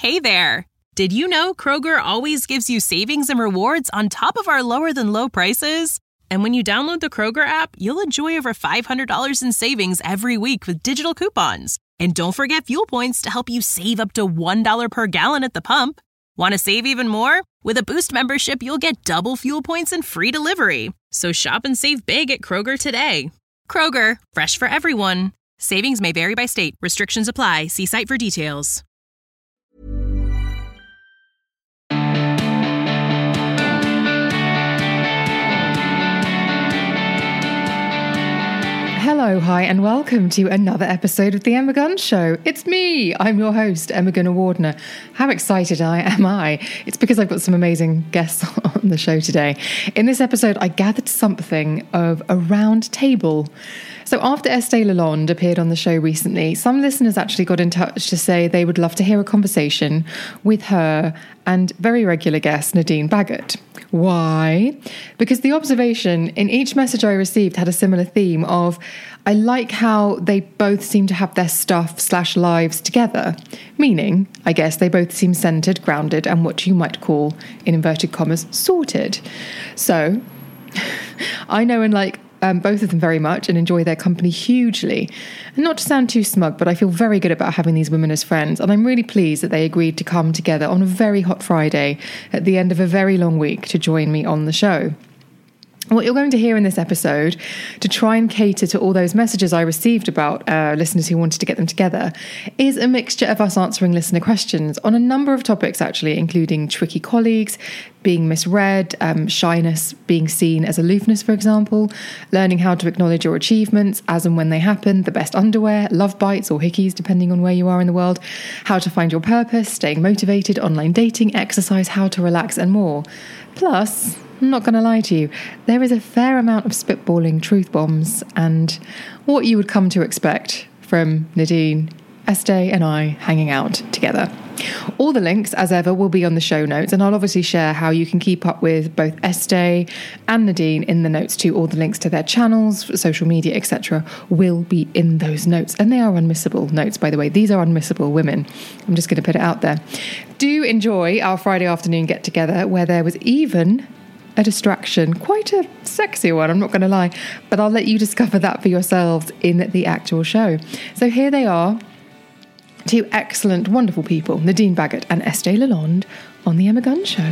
Hey there! Did you know Kroger always gives you savings and rewards on top of our lower-than-low prices? And when you download the Kroger app, you'll enjoy over $500 in savings every week with digital coupons. And don't forget fuel points to help you save up to $1 per gallon at the pump. Want to save even more? With a Boost membership, you'll get double fuel points and free delivery. So shop and save big at Kroger today. Kroger, fresh for everyone. Savings may vary by state. Restrictions apply. See site for details. Hello, hi, and welcome to another episode of The Emma Gunn Show. It's me. I'm your host, Emma Gunn-Awardner. How excited am I? It's because I've got some amazing guests on the show today. In this episode, I gathered something of a round table. So after Estee Lalonde appeared on the show recently, some listeners actually got in touch to say they would love to hear a conversation with her and very regular guest Nadine Baggott. Why? Because the observation in each message I received had a similar theme of, I like how they both seem to have their stuff/lives together. Meaning, I guess they both seem centered, grounded, and what you might call, in inverted commas, sorted. So, I know and like both of them very much and enjoy their company hugely. And not to sound too smug, but I feel very good about having these women as friends, and I'm really pleased that they agreed to come together on a very hot Friday at the end of a very long week to join me on the show. What you're going to hear in this episode, to try and cater to all those messages I received about listeners who wanted to get them together, is a mixture of us answering listener questions on a number of topics, actually, including tricky colleagues, being misread, shyness, being seen as aloofness, for example, learning how to acknowledge your achievements as and when they happen, the best underwear, love bites or hickeys, depending on where you are in the world, how to find your purpose, staying motivated, online dating, exercise, how to relax, and more. Plus, I'm not going to lie to you, there is a fair amount of spitballing truth bombs and what you would come to expect from Nadine, Estee and I hanging out together. All the links, as ever, will be on the show notes, and I'll obviously share how you can keep up with both Estee and Nadine in the notes too. All the links to their channels, social media, etc. will be in those notes, and they are unmissable notes, by the way. These are unmissable women. I'm just going to put it out there. Do enjoy our Friday afternoon get-together, where there was even a distraction, quite a sexy one, I'm not going to lie, but I'll let you discover that for yourselves in the actual show. So here they are, two excellent, wonderful people, Nadine Baggott and Estee Lalonde, on The Emma Gunn Show.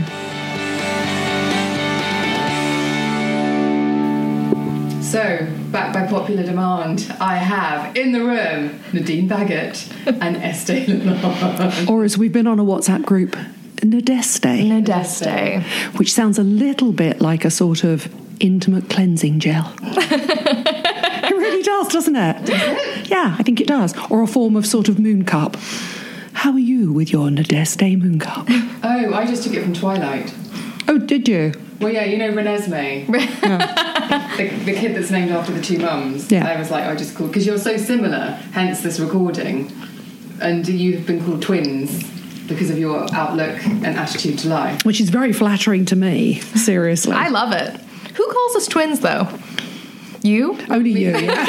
So, back by popular demand, I have in the room Nadine Baggott and Estee Lalonde. Or as we've been on a WhatsApp group, Nadeste, which sounds a little bit like a sort of intimate cleansing gel. It really does, doesn't it? Does it? Yeah, I think it does. Or a form of sort of moon cup. How are you with your Nadeste moon cup? Oh, I just took it from Twilight. Oh, did you? Well, yeah, you know Renesmee? the kid that's named after the two mums. Yeah. I was like, I just called, because you're so similar, hence this recording, and you've been called twins because of your outlook and attitude to life. Which is very flattering to me, seriously. I love it. Who calls us twins, though? You? Only you, yeah.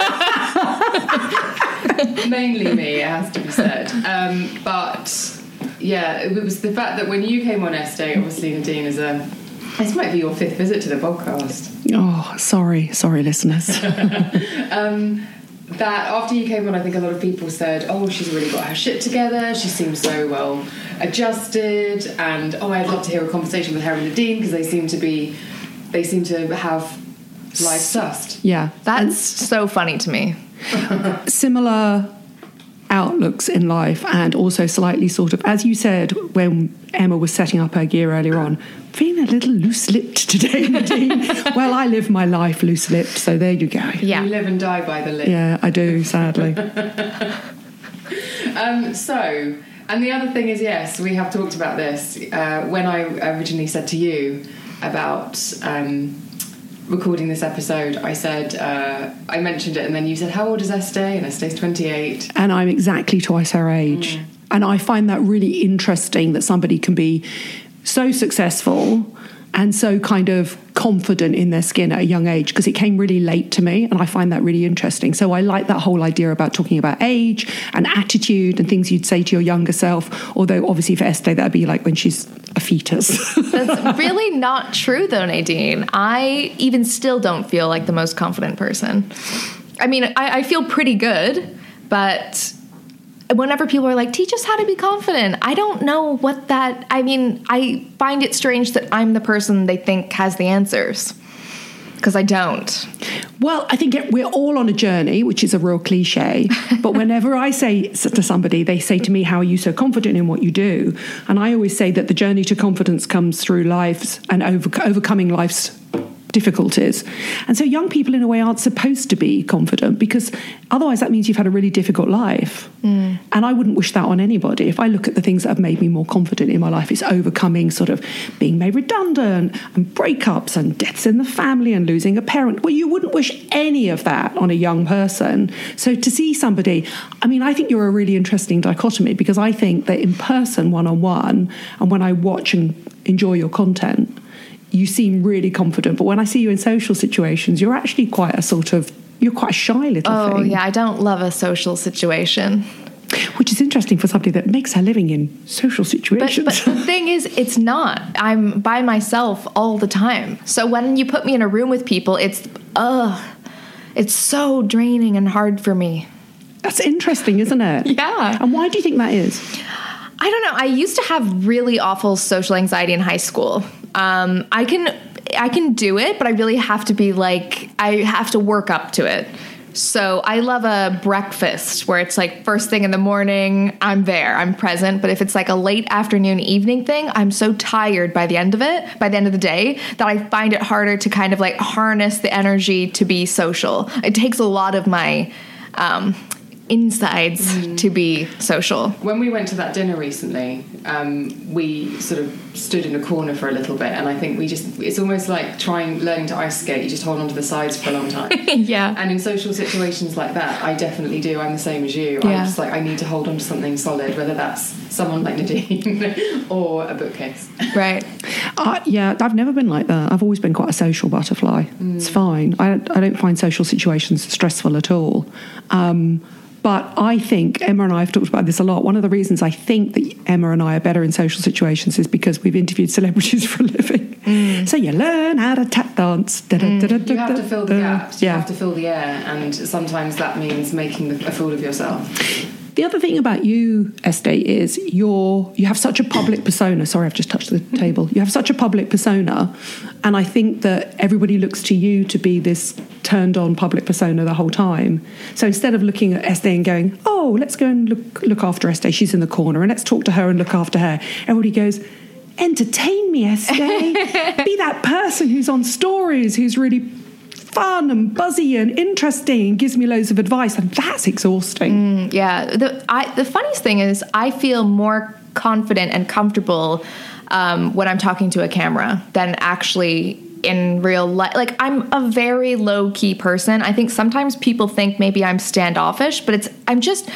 Mainly me, it has to be said. But, yeah, it was the fact that when you came on Estee, obviously Nadine is this might be your fifth visit to the podcast. Oh, sorry, listeners. That after you came on, I think a lot of people said, oh, she's really got her shit together, she seems so well adjusted, and I'd love to hear a conversation with her and Nadine, because they seem to have life sussed. Yeah. That's so funny to me. Similar outlooks in life, and also slightly sort of, as you said when Emma was setting up her gear earlier on, feeling a little loose-lipped today, Nadine. Well, I live my life loose-lipped, so there you go. Yeah. You live and die by the lip. Yeah, I do, sadly. And the other thing is, yes, we have talked about this. When I originally said to you about recording this episode, I said, I mentioned it, and then you said, how old is Estee? And Estee's 28. And I'm exactly twice her age. And I find that really interesting, that somebody can be so successful and so kind of confident in their skin at a young age, because it came really late to me, and I find that really interesting. So I like that whole idea about talking about age and attitude and things you'd say to your younger self, although obviously for Estee that'd be like when she's a fetus. That's really not true though, Nadine. I even still don't feel like the most confident person. I mean, I feel pretty good, but whenever people are like, teach us how to be confident, I don't know what that, I mean, I find it strange that I'm the person they think has the answers, because I don't. Well, I think we're all on a journey, which is a real cliche. But whenever I say to somebody, they say to me, how are you so confident in what you do? And I always say that the journey to confidence comes through lives and overcoming life's difficulties. And so young people in a way aren't supposed to be confident, because otherwise that means you've had a really difficult life. And I wouldn't wish that on anybody. If I look at the things that have made me more confident in my life, it's overcoming sort of being made redundant and breakups and deaths in the family and losing a parent. Well, you wouldn't wish any of that on a young person. So to see somebody, I mean, I think you're a really interesting dichotomy, because I think that in person, one-on-one, and when I watch and enjoy your content, you seem really confident, but when I see you in social situations, you're actually quite a shy little thing. Oh, yeah, I don't love a social situation. Which is interesting for somebody that makes her living in social situations. But the thing is, it's not. I'm by myself all the time. So when you put me in a room with people, it's so draining and hard for me. That's interesting, isn't it? Yeah. And why do you think that is? I don't know. I used to have really awful social anxiety in high school. I can do it, but I really have to be like, I have to work up to it. So I love a breakfast where it's like first thing in the morning, I'm there, I'm present. But if it's like a late afternoon, evening thing, I'm so tired by the end of the day, that I find it harder to kind of like harness the energy to be social. It takes a lot of my insides to be social. When we went to that dinner recently, we sort of stood in a corner for a little bit, and I think it's almost like learning to ice skate. You just hold on to the sides for a long time. Yeah. And in social situations like that, I definitely do. I'm the same as you. Yeah. I'm just like, I need to hold on to something solid, whether that's someone like Nadine or a bookcase. Right. Yeah, I've never been like that. I've always been quite a social butterfly. It's fine. I don't find social situations stressful at all. But I think, Emma and I have talked about this a lot, one of the reasons I think that Emma and I are better in social situations is because we've interviewed celebrities for a living. So you learn how to tap dance. You have to fill the gaps, you Yeah. have to fill the air, and sometimes that means making a fool of yourself. The other thing about you, Estee, is you have such a public persona. Sorry, I've just touched the table. You have such a public persona, and I think that everybody looks to you to be this turned-on public persona the whole time. So instead of looking at Estee and going, oh, let's go and look after Estee, she's in the corner, and let's talk to her and look after her, everybody goes, entertain me, Estee. Be that person who's on stories, who's really fun and buzzy and interesting and gives me loads of advice, and that's exhausting. Yeah. The funniest thing is I feel more confident and comfortable when I'm talking to a camera than actually in real life. Like, I'm a very low-key person. I think sometimes people think maybe I'm standoffish, but I'm just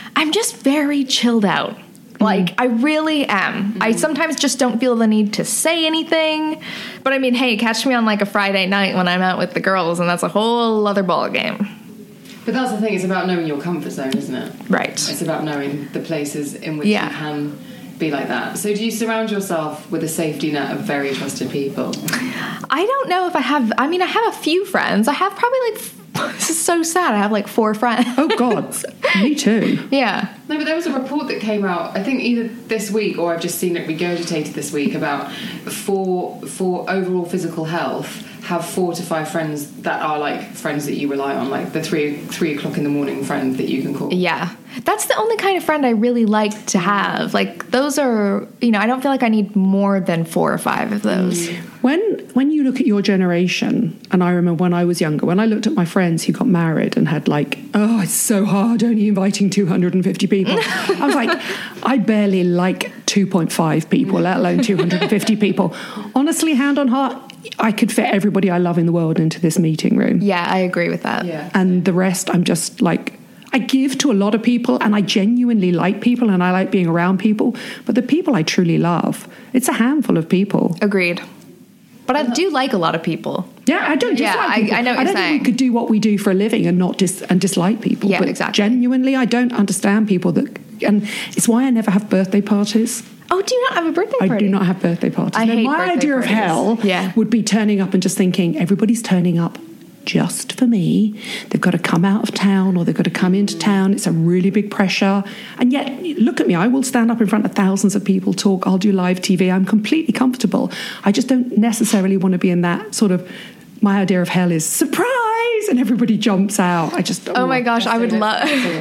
very chilled out. Like, I really am. I sometimes just don't feel the need to say anything. But I mean, hey, catch me on like a Friday night when I'm out with the girls, and that's a whole other ball game. But that's the thing, it's about knowing your comfort zone, isn't it? Right. It's about knowing the places in which you can be like that. So do you surround yourself with a safety net of very trusted people? I don't know if I have a few friends. I have probably this is so sad. I have like 4 friends. Oh, God. Me too. Yeah. No, but there was a report that came out, I think either this week or I've just seen it regurgitated this week, about for overall physical health, have 4 to 5 friends that are like friends that you rely on, like the 3 o'clock in the morning friend that you can call. Yeah. That's the only kind of friend I really like to have. Like, those are, I don't feel like I need more than 4 or 5 of those. When you look at your generation, and I remember when I was younger, when I looked at my friends who got married and had like, oh, it's so hard only inviting 250 people. I was like, I barely like 2.5 people, let alone 250 people. Honestly, hand on heart, I could fit everybody I love in the world into this meeting room. Yeah, I agree with that. Yeah. And the rest, I'm just like, I give to a lot of people, and I genuinely like people, and I like being around people. But the people I truly love, it's a handful of people. Agreed. But I do like a lot of people. Yeah, I don't dislike people. I know what you're don't saying. think we could do what we do for a living and not dislike people. Yeah, but exactly. genuinely, I don't understand people that... And it's why I never have birthday parties. Oh, do you not have a birthday party? I do not have birthday parties. I hate my birthday idea parties. of hell Yeah. would be turning up and just thinking, everybody's turning up just for me. They've got to come out of town or they've got to come into town. It's a really big pressure. And yet, look at me. I will stand up in front of thousands of people, talk. I'll do live TV. I'm completely comfortable. I just don't necessarily want to be in that sort of... My idea of hell is surprise, and everybody jumps out. I just... Oh my gosh, I would love...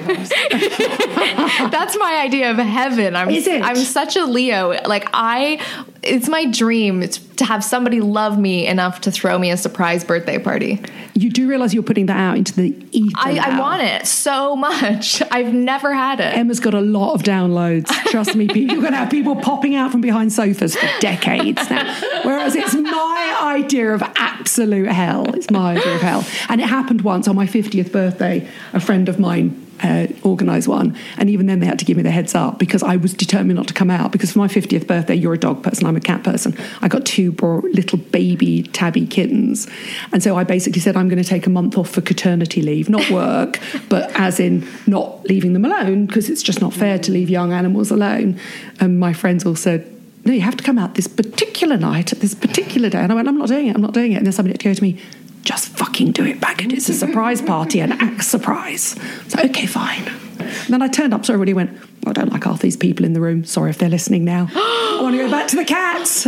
That's my idea of heaven. Is it? I'm such a Leo. Like, it's my dream to have somebody love me enough to throw me a surprise birthday party. You do realise you're putting that out into the ether I now. want it so much. I've never had it. Emma's got a lot of downloads. Trust me, you're going to have people popping out from behind sofas for decades now. Whereas it's my idea of absolute hell. It's my idea of hell. And it happened once on my 50th birthday. A friend of mine organised one, and even then they had to give me the heads up because I was determined not to come out, because for my 50th birthday, you're a dog person, I'm a cat person. I got two little baby tabby kittens, and so I basically said I'm going to take a month off for paternity leave, not work, but as in not leaving them alone, because it's just not fair to leave young animals alone. And my friends all said, no, you have to come out this particular night at this particular day. And I went, I'm not doing it. And then somebody had to go to me, just fucking do it, Bagot. It's a surprise party, an act surprise. So, okay, fine. And then I turned up, so everybody went, I don't like half these people in the room. Sorry if they're listening now. I want to go back to the cats.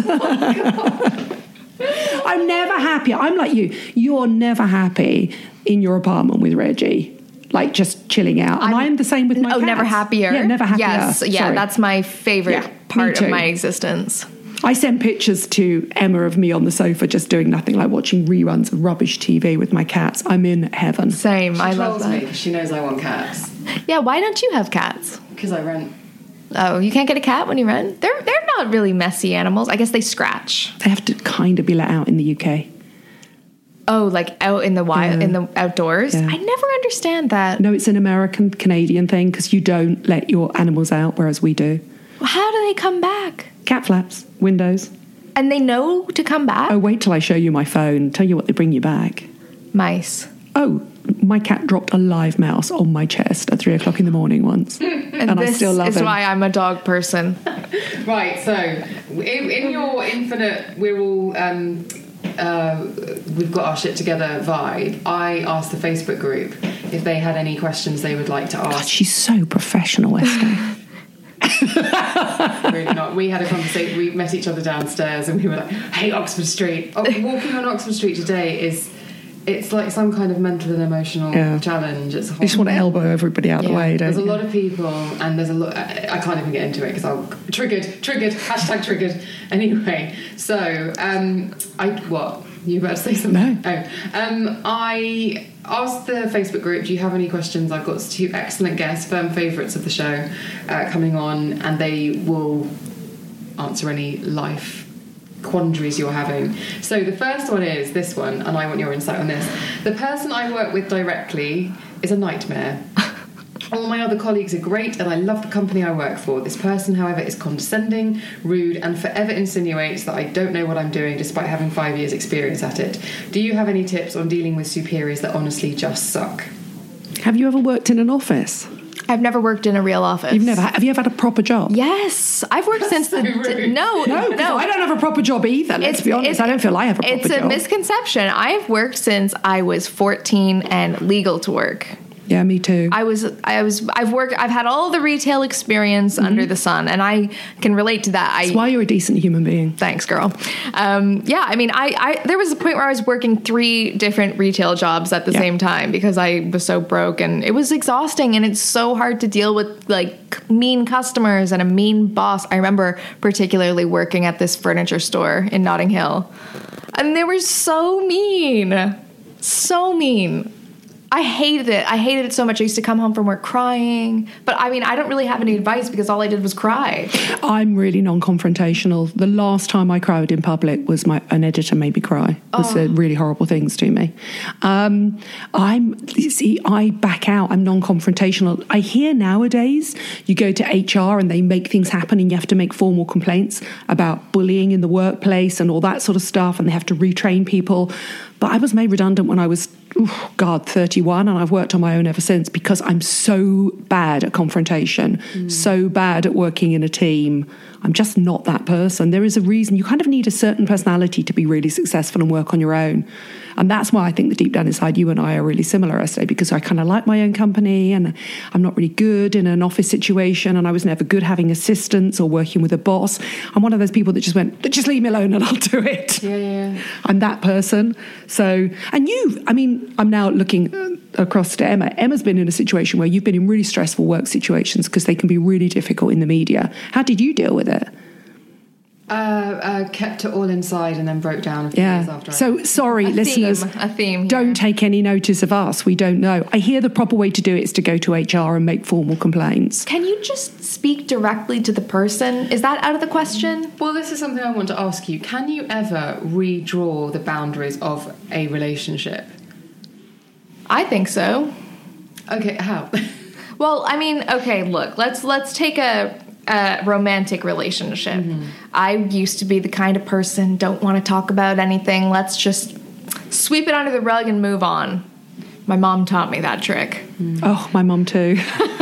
I'm never happy. I'm like you. You're never happy in your apartment with Reggie, like just chilling out. And I'm the same with my cats. Never happier. Yeah, never happier. Yes, yeah, Sorry. that's my favorite part me of too. my existence. I sent pictures to Emma of me on the sofa just doing nothing, like watching reruns of rubbish TV with my cats. I'm in heaven. Same. I She love trolls me that. because she knows I want cats. Yeah, why don't you have cats? Because I rent. Oh, you can't get a cat when you rent? They're not really messy animals. I guess they scratch. They have to kind of be let out in the UK. Oh, like out in the wild, in the outdoors? Yeah. I never understand that. No, it's an American-Canadian thing because you don't let your animals out, whereas we do. How do they come back? Cat flaps, windows. And they know to come back? Oh, wait till I show you my phone and tell you what they bring you back. Mice. Oh, my cat dropped a live mouse on my chest at 3 o'clock in the morning once. And I still love This is him. why I'm a dog person. Right, so in your infinite, we're all we've got our shit together vibe, I asked the Facebook group if they had any questions they would like to God, ask. she's so professional, Esther. Really not. We had a conversation, we met each other downstairs and we were like, hey, Oxford Street. Walking on Oxford Street today it's like some kind of mental and emotional challenge. It's You just want to elbow everybody out of the way, don't there's you? a lot of people and there's a lot I can't even get into it because I'll triggered #triggered anyway. So what you about to say something? No. I asked the Facebook group, do you have any questions? I've got two excellent guests, firm favourites of the show, coming on, and they will answer any life quandaries you're having. So the first one is this one, and I want your insight on this. The person I work with directly is a nightmare. All my other colleagues are great and I love the company I work for. This person, however, is condescending, rude, and forever insinuates that I don't know what I'm doing despite having 5 years experience at it. Do you have any tips on dealing with superiors that honestly just suck? Have you ever worked in an office? I've never worked in a real office. Have you ever had a proper job? Yes. I've worked since so rude. No, I don't have a proper job either. Let's be honest. I don't feel I have a proper job. It's a misconception. I've worked since I was 14 and legal to work. Yeah, me too. I've had all the retail experience under the sun, and I can relate to that. That's why you're a decent human being. Thanks, girl. I mean, there was a point where I was working 3 different retail jobs at the same time because I was so broke, and it was exhausting, and it's so hard to deal with like mean customers and a mean boss. I remember particularly working at this furniture store in Notting Hill, and they were so mean. I hated it. I hated it so much. I used to come home from work crying. But I mean, I don't really have any advice because all I did was cry. I'm really non-confrontational. The last time I cried in public was an editor made me cry. It said really horrible things to me. I back out. I'm non-confrontational. I hear nowadays you go to HR and they make things happen and you have to make formal complaints about bullying in the workplace and all that sort of stuff, and they have to retrain people. But I was made redundant when I was, 31, and I've worked on my own ever since because I'm so bad at confrontation, so bad at working in a team. I'm just not that person. There is a reason. You kind of need a certain personality to be really successful and work on your own. And that's why I think that deep down inside you and I are really similar, I say, because I kind of like my own company and I'm not really good in an office situation, and I was never good having assistants or working with a boss. I'm one of those people that just went, just leave me alone and I'll do it. Yeah. I'm that person. So, and I'm now looking across to Emma. Emma's been in a situation where you've been in really stressful work situations because they can be really difficult in the media. How did you deal with it? Kept it all inside and then broke down a few days after. So sorry, listeners. A theme. Don't take any notice of us. We don't know. I hear the proper way to do it is to go to HR and make formal complaints. Can you just speak directly to the person? Is that out of the question? Well, this is something I want to ask you. Can you ever redraw the boundaries of a relationship? I think so. Okay, how? Well, I mean, okay, look, let's take a romantic relationship. I used to be the kind of person, don't want to talk about anything. Let's just sweep it under the rug and move on. My mom taught me that trick. Oh, my mom too.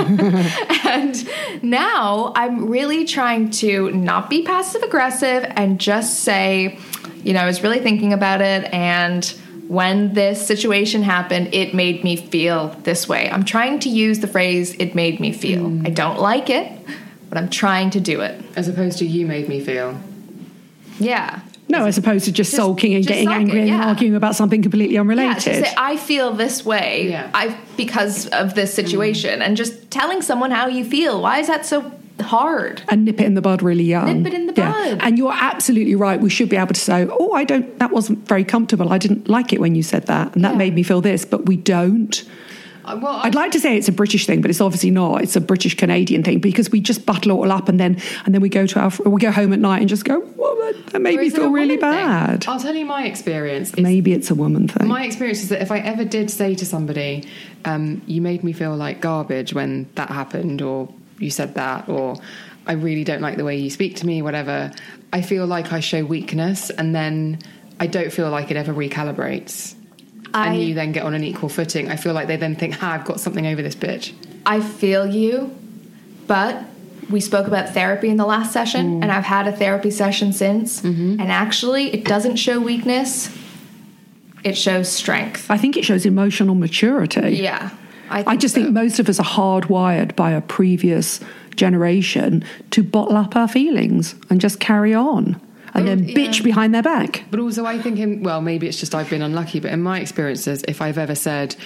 And now I'm really trying to not be passive aggressive and just say, I was really thinking about it, and when this situation happened, it made me feel this way. I'm trying to use the phrase, it made me feel. I don't like it, but I'm trying to do it. As opposed to you made me feel. Yeah. No, as opposed to just sulking and getting angry and arguing about something completely unrelated. Yeah, to say, I feel this way because of this situation. And just telling someone how you feel. Why is that so hard? And nip it in the bud really young. Nip it in the bud. And you're absolutely right. We should be able to say, that wasn't very comfortable. I didn't like it when you said that. And that made me feel this. But we don't. Well, I'd like to say it's a British thing, but it's obviously not. It's a British Canadian thing because we just bottle it all up and then we go home at night and just go, that made me feel really bad. I'll tell you my experience. Maybe it's a woman thing. My experience is that if I ever did say to somebody, you made me feel like garbage when that happened, or you said that, or I really don't like the way you speak to me, whatever, I feel like I show weakness, and then I don't feel like it ever recalibrates. And you then get on an equal footing. I feel like they then think, I've got something over this bitch. I feel you, but we spoke about therapy in the last session, and I've had a therapy session since, and actually it doesn't show weakness, it shows strength. I think it shows emotional maturity. Yeah. I just think most of us are hardwired by a previous generation to bottle up our feelings and just carry on. And then bitch behind their back. But also I think, maybe it's just I've been unlucky, but in my experiences, if I've ever said,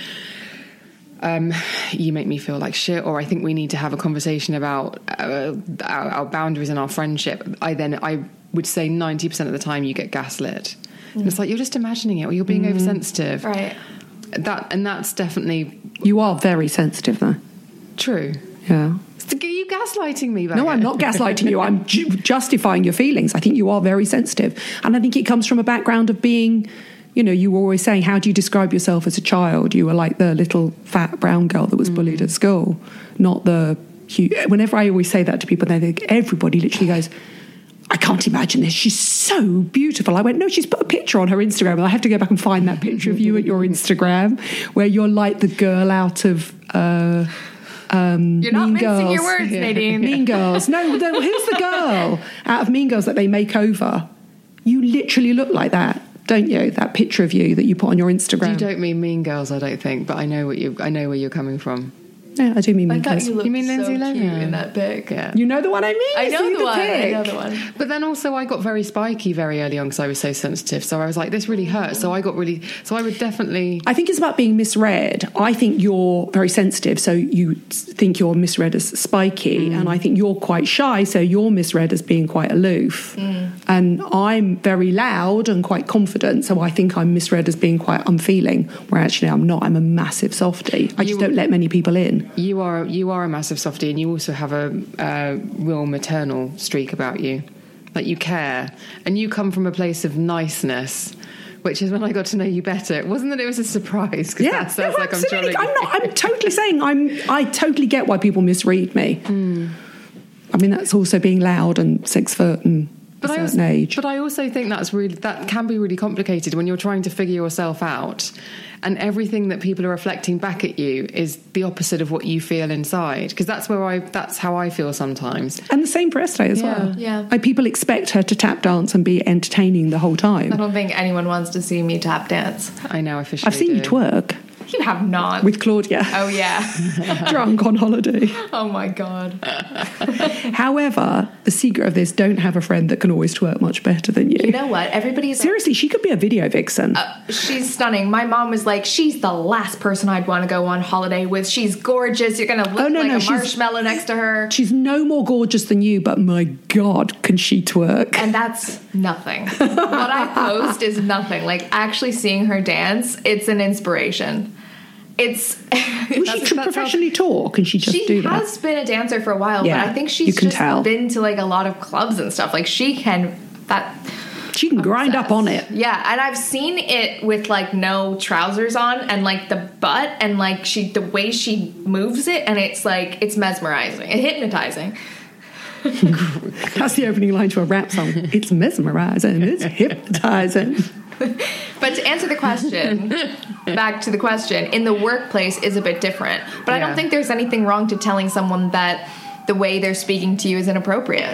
you make me feel like shit, or I think we need to have a conversation about our boundaries and our friendship, I would say 90% of the time you get gaslit. And it's like, you're just imagining it, or you're being oversensitive. Right. That's definitely... You are very sensitive, though. True. Yeah. Are you gaslighting me, Becca? No, I'm not gaslighting you. I'm justifying your feelings. I think you are very sensitive. And I think it comes from a background of being, you were always saying, how do you describe yourself as a child? You were like the little fat brown girl that was bullied at school, not the cute. Whenever I always say that to people, everybody literally goes, I can't imagine this. She's so beautiful. I went, no, she's put a picture on her Instagram, and I have to go back and find that picture of you at your Instagram where you're like the girl out of... You're not mincing your words, Nadine. Mean Girls. No, who's the girl out of Mean Girls that they make over? You literally look like that, don't you? That picture of you that you put on your Instagram. You don't mean Mean Girls, I don't think, but I know where you're coming from. Yeah, I do mean I Mean thought Girls. you looked You mean Lindsay so cute Lohan? in that pic. Yeah. You know the one I mean? I know See the one. I pic? know the one. But then also I got very spiky very early on because I was so sensitive. So I was like, this really hurts. So I would definitely... I think it's about being misread. I think you're very sensitive, so you think you're misread as spiky, and I think you're quite shy, so you're misread as being quite aloof. And I'm very loud and quite confident, so I think I'm misread as being quite unfeeling, where actually I'm not. I'm a massive softie. I just don't let many people in. You are a massive softie, and you also have a real maternal streak about you. Like, you care, and you come from a place of niceness, which is when I got to know you better. It wasn't that it was a surprise. Yeah, that sounds like absolutely. I'm trolling you. I'm totally saying I totally get why people misread me. I mean, that's also being loud and 6 foot and a certain age. But I also think that can be really complicated when you're trying to figure yourself out, and everything that people are reflecting back at you is the opposite of what you feel inside. Because that's how I feel sometimes. And the same for Estee as well. Yeah. Like, people expect her to tap dance and be entertaining the whole time. I don't think anyone wants to see me tap dance. I know, officially. I've seen you twerk You have not. with Claudia. Oh, yeah. Drunk on holiday. Oh, my God. However, the secret of this, don't have a friend that can always twerk much better than you. You know what? Everybody's... Seriously, she could be a video vixen. She's stunning. My mom was like, she's the last person I'd want to go on holiday with. She's gorgeous. You're going to look like a marshmallow next to her. She's no more gorgeous than you, but my God, can she twerk? And that's nothing. What I post is nothing. Like, actually seeing her dance, it's an inspiration. It's... Well, she professionally tour. Can she just do that? She has been a dancer for a while, Yeah, but I think you she's can just tell. been to, like, a lot of clubs and stuff. Like, she can... She can grind up on it. Yeah, and I've seen it with, like, no trousers on and, like, the butt and, like, the way she moves it, and it's, like, it's mesmerizing and hypnotizing. That's the opening line to a rap song. It's mesmerizing. It's hypnotizing. But to answer the question, back to the question, in the workplace is a bit different. But I don't think there's anything wrong to telling someone that the way they're speaking to you is inappropriate.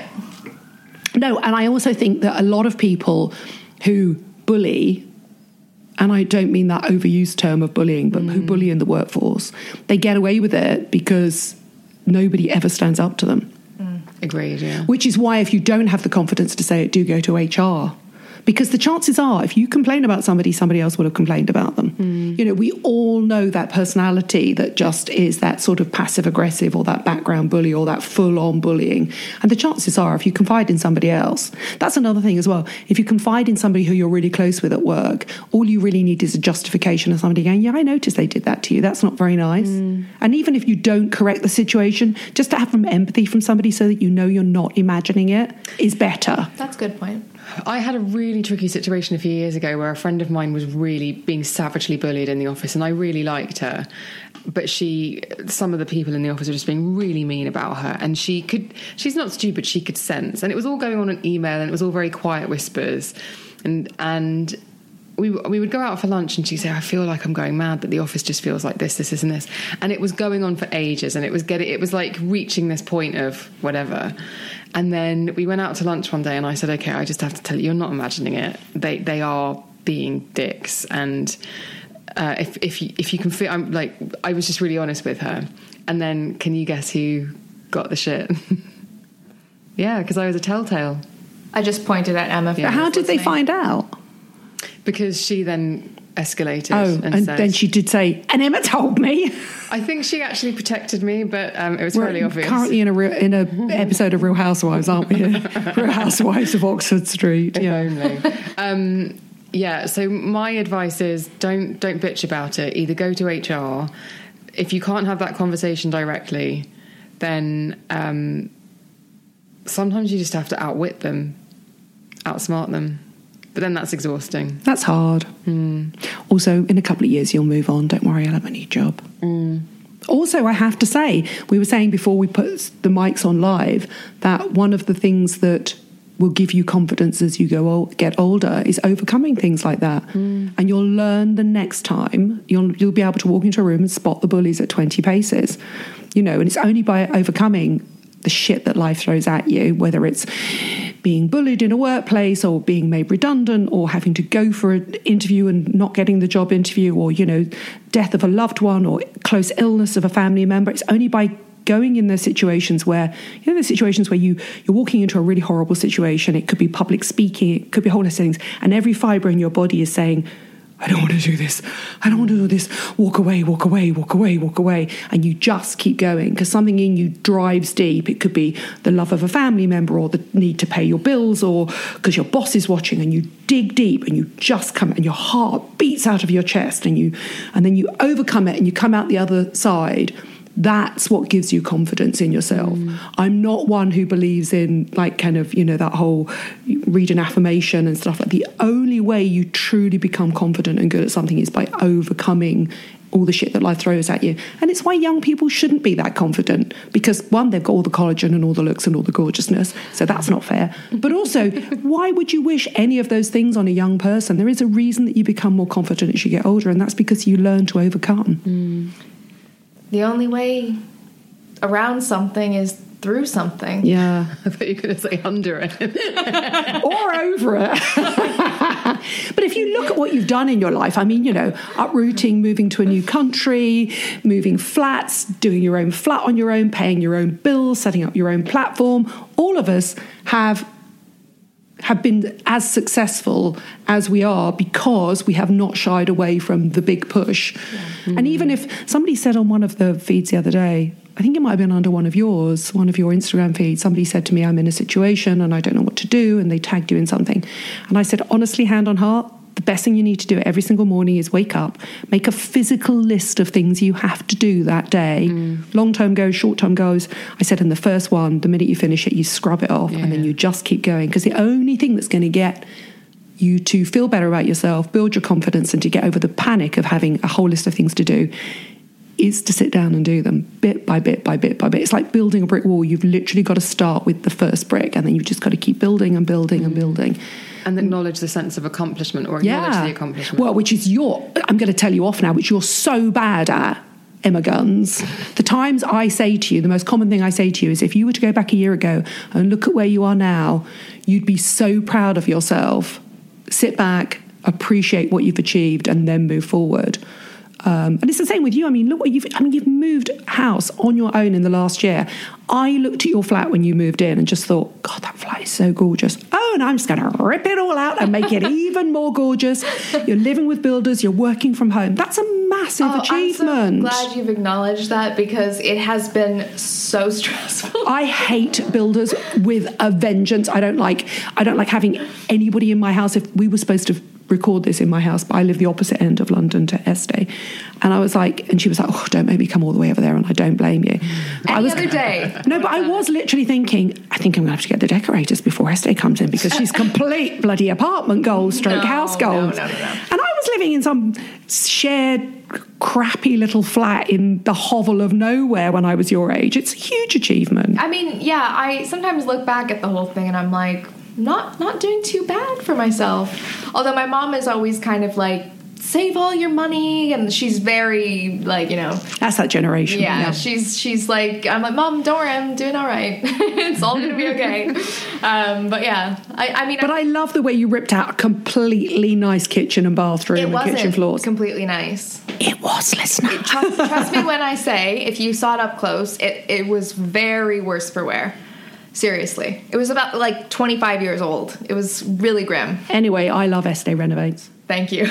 No, and I also think that a lot of people who bully, and I don't mean that overused term of bullying, but who bully in the workforce, they get away with it because nobody ever stands up to them. Agreed, yeah. Which is why if you don't have the confidence to say it, do go to HR. Because the chances are, if you complain about somebody, somebody else would have complained about them. You know, we all know that personality that just is that sort of passive-aggressive or that background bully or that full-on bullying. And the chances are, if you confide in somebody else, that's another thing as well. If you confide in somebody who you're really close with at work, all you really need is a justification of somebody going, yeah, I noticed they did that to you. That's not very nice. And even if you don't correct the situation, just to have some empathy from somebody so that you know you're not imagining it is better. That's a good point. I had a really tricky situation a few years ago where a friend of mine was really being savagely bullied in the office, and I really liked her, but some of the people in the office were just being really mean about her, and she's not stupid, she could sense, and it was all going on in email, and it was all very quiet whispers, and we would go out for lunch and she'd say, I feel like I'm going mad, but the office just feels like this and this. And it was going on for ages, and it was like reaching this point of whatever. And then we went out to lunch one day and I said, okay, I just have to tell you, you're not imagining it. They are being dicks. And if you can feel, I was just really honest with her. And then can you guess who got the shit? Yeah, because I was a telltale. I just pointed at Emma. But how did they find out? Because she then escalated. And then she did say, and Emma told me. I think she actually protected me, but it was fairly obvious. Currently in a episode of Real Housewives, aren't we? Real Housewives of Oxford Street. If only. Yeah, so my advice is don't bitch about it. Either go to HR. If you can't have that conversation directly, then sometimes you just have to outwit them, outsmart them. But then that's exhausting. That's hard. Also, in a couple of years, you'll move on. Don't worry, I'll have a new job. Also, I have to say, we were saying before we put the mics on live, that one of the things that will give you confidence as you get older is overcoming things like that. And you'll learn the next time, you'll be able to walk into a room and spot the bullies at 20 paces. You know, and it's only by overcoming the shit that life throws at you, whether it's being bullied in a workplace or being made redundant or having to go for an interview and not getting the job interview, or, you know, death of a loved one or close illness of a family member. It's only by going in those situations where, you know, the situations where you're walking into a really horrible situation. It could be public speaking, it could be a whole list of things, and every fibre in your body is saying, I don't want to do this. I don't want to do this. Walk away, walk away, walk away, walk away. And you just keep going because something in you drives deep. It could be the love of a family member or the need to pay your bills or because your boss is watching, and you dig deep and you just come and your heart beats out of your chest and then you overcome it and you come out the other side. That's what gives you confidence in yourself. I'm not one who believes in, like, kind of, you know, that whole read an affirmation and stuff. Like, the only way you truly become confident and good at something is by overcoming all the shit that life throws at you. And it's why young people shouldn't be that confident, because one, they've got all the collagen and all the looks and all the gorgeousness, so that's not fair. But also, why would you wish any of those things on a young person? There is a reason that you become more confident as you get older, and that's because you learn to overcome. The only way around something is through something. Yeah. I thought you were going to say under it. Or over it. But if you look at what you've done in your life, I mean, you know, uprooting, moving to a new country, moving flats, doing your own flat on your own, paying your own bills, setting up your own platform, all of us have been as successful as we are because we have not shied away from the big push. Yeah. And even if somebody said on one of the feeds the other day, I think it might have been under one of your Instagram feeds, somebody said to me, I'm in a situation and I don't know what to do, and they tagged you in something. And I said, honestly, hand on heart, the best thing you need to do every single morning is wake up, make a physical list of things you have to do that day. Long-term goals, short-term goals. I said in the first one, the minute you finish it, you scrub it off and then you just keep going. Because the only thing that's going to get you to feel better about yourself, build your confidence, and to get over the panic of having a whole list of things to do is to sit down and do them bit by bit by bit by bit. It's like building a brick wall. You've literally got to start with the first brick, and then you've just got to keep building and building and building. And acknowledge the sense of accomplishment, or acknowledge the accomplishment. Well, which is I'm going to tell you off now, which you're so bad at, Emma Guns. The times I say to you, the most common thing I say to you is, if you were to go back a year ago and look at where you are now, you'd be so proud of yourself. Sit back, appreciate what you've achieved, and then move forward. And it's the same with you. I mean, look what you've moved house on your own in the last year. I looked at your flat when you moved in and just thought, God, that flat is so gorgeous. Oh, and I'm just going to rip it all out and make it even more gorgeous. You're living with builders. You're working from home. That's a massive achievement. I'm so glad you've acknowledged that, because it has been so stressful. I hate builders with a vengeance. I don't like having anybody in my house. If we were supposed to record this in my house, but I live the opposite end of London to Estee, and she was like, oh, don't make me come all the way over there, and I don't blame you. Other day. No, but I was literally thinking, I think I'm going to have to get the decorators before Estee comes in, because she's complete bloody apartment goals / house goals. No. And I was living in some shared crappy little flat in the hovel of nowhere when I was your age. It's a huge achievement. I mean, yeah, I sometimes look back at the whole thing and I'm like, not doing too bad for myself. Although my mom is always kind of like, save all your money, and she's very, like, you know, that's that generation. Yeah. She's like, I'm like, Mom, don't worry, I'm doing all right. It's all gonna be okay. But yeah, I mean, I love the way you ripped out a completely nice kitchen and bathroom and kitchen floors. Completely nice. It was, listener. Trust me when I say, if you saw it up close, it was very worse for wear. Seriously. It was about like 25 years old. It was really grim. Anyway, I love Estee Renovates. Thank you.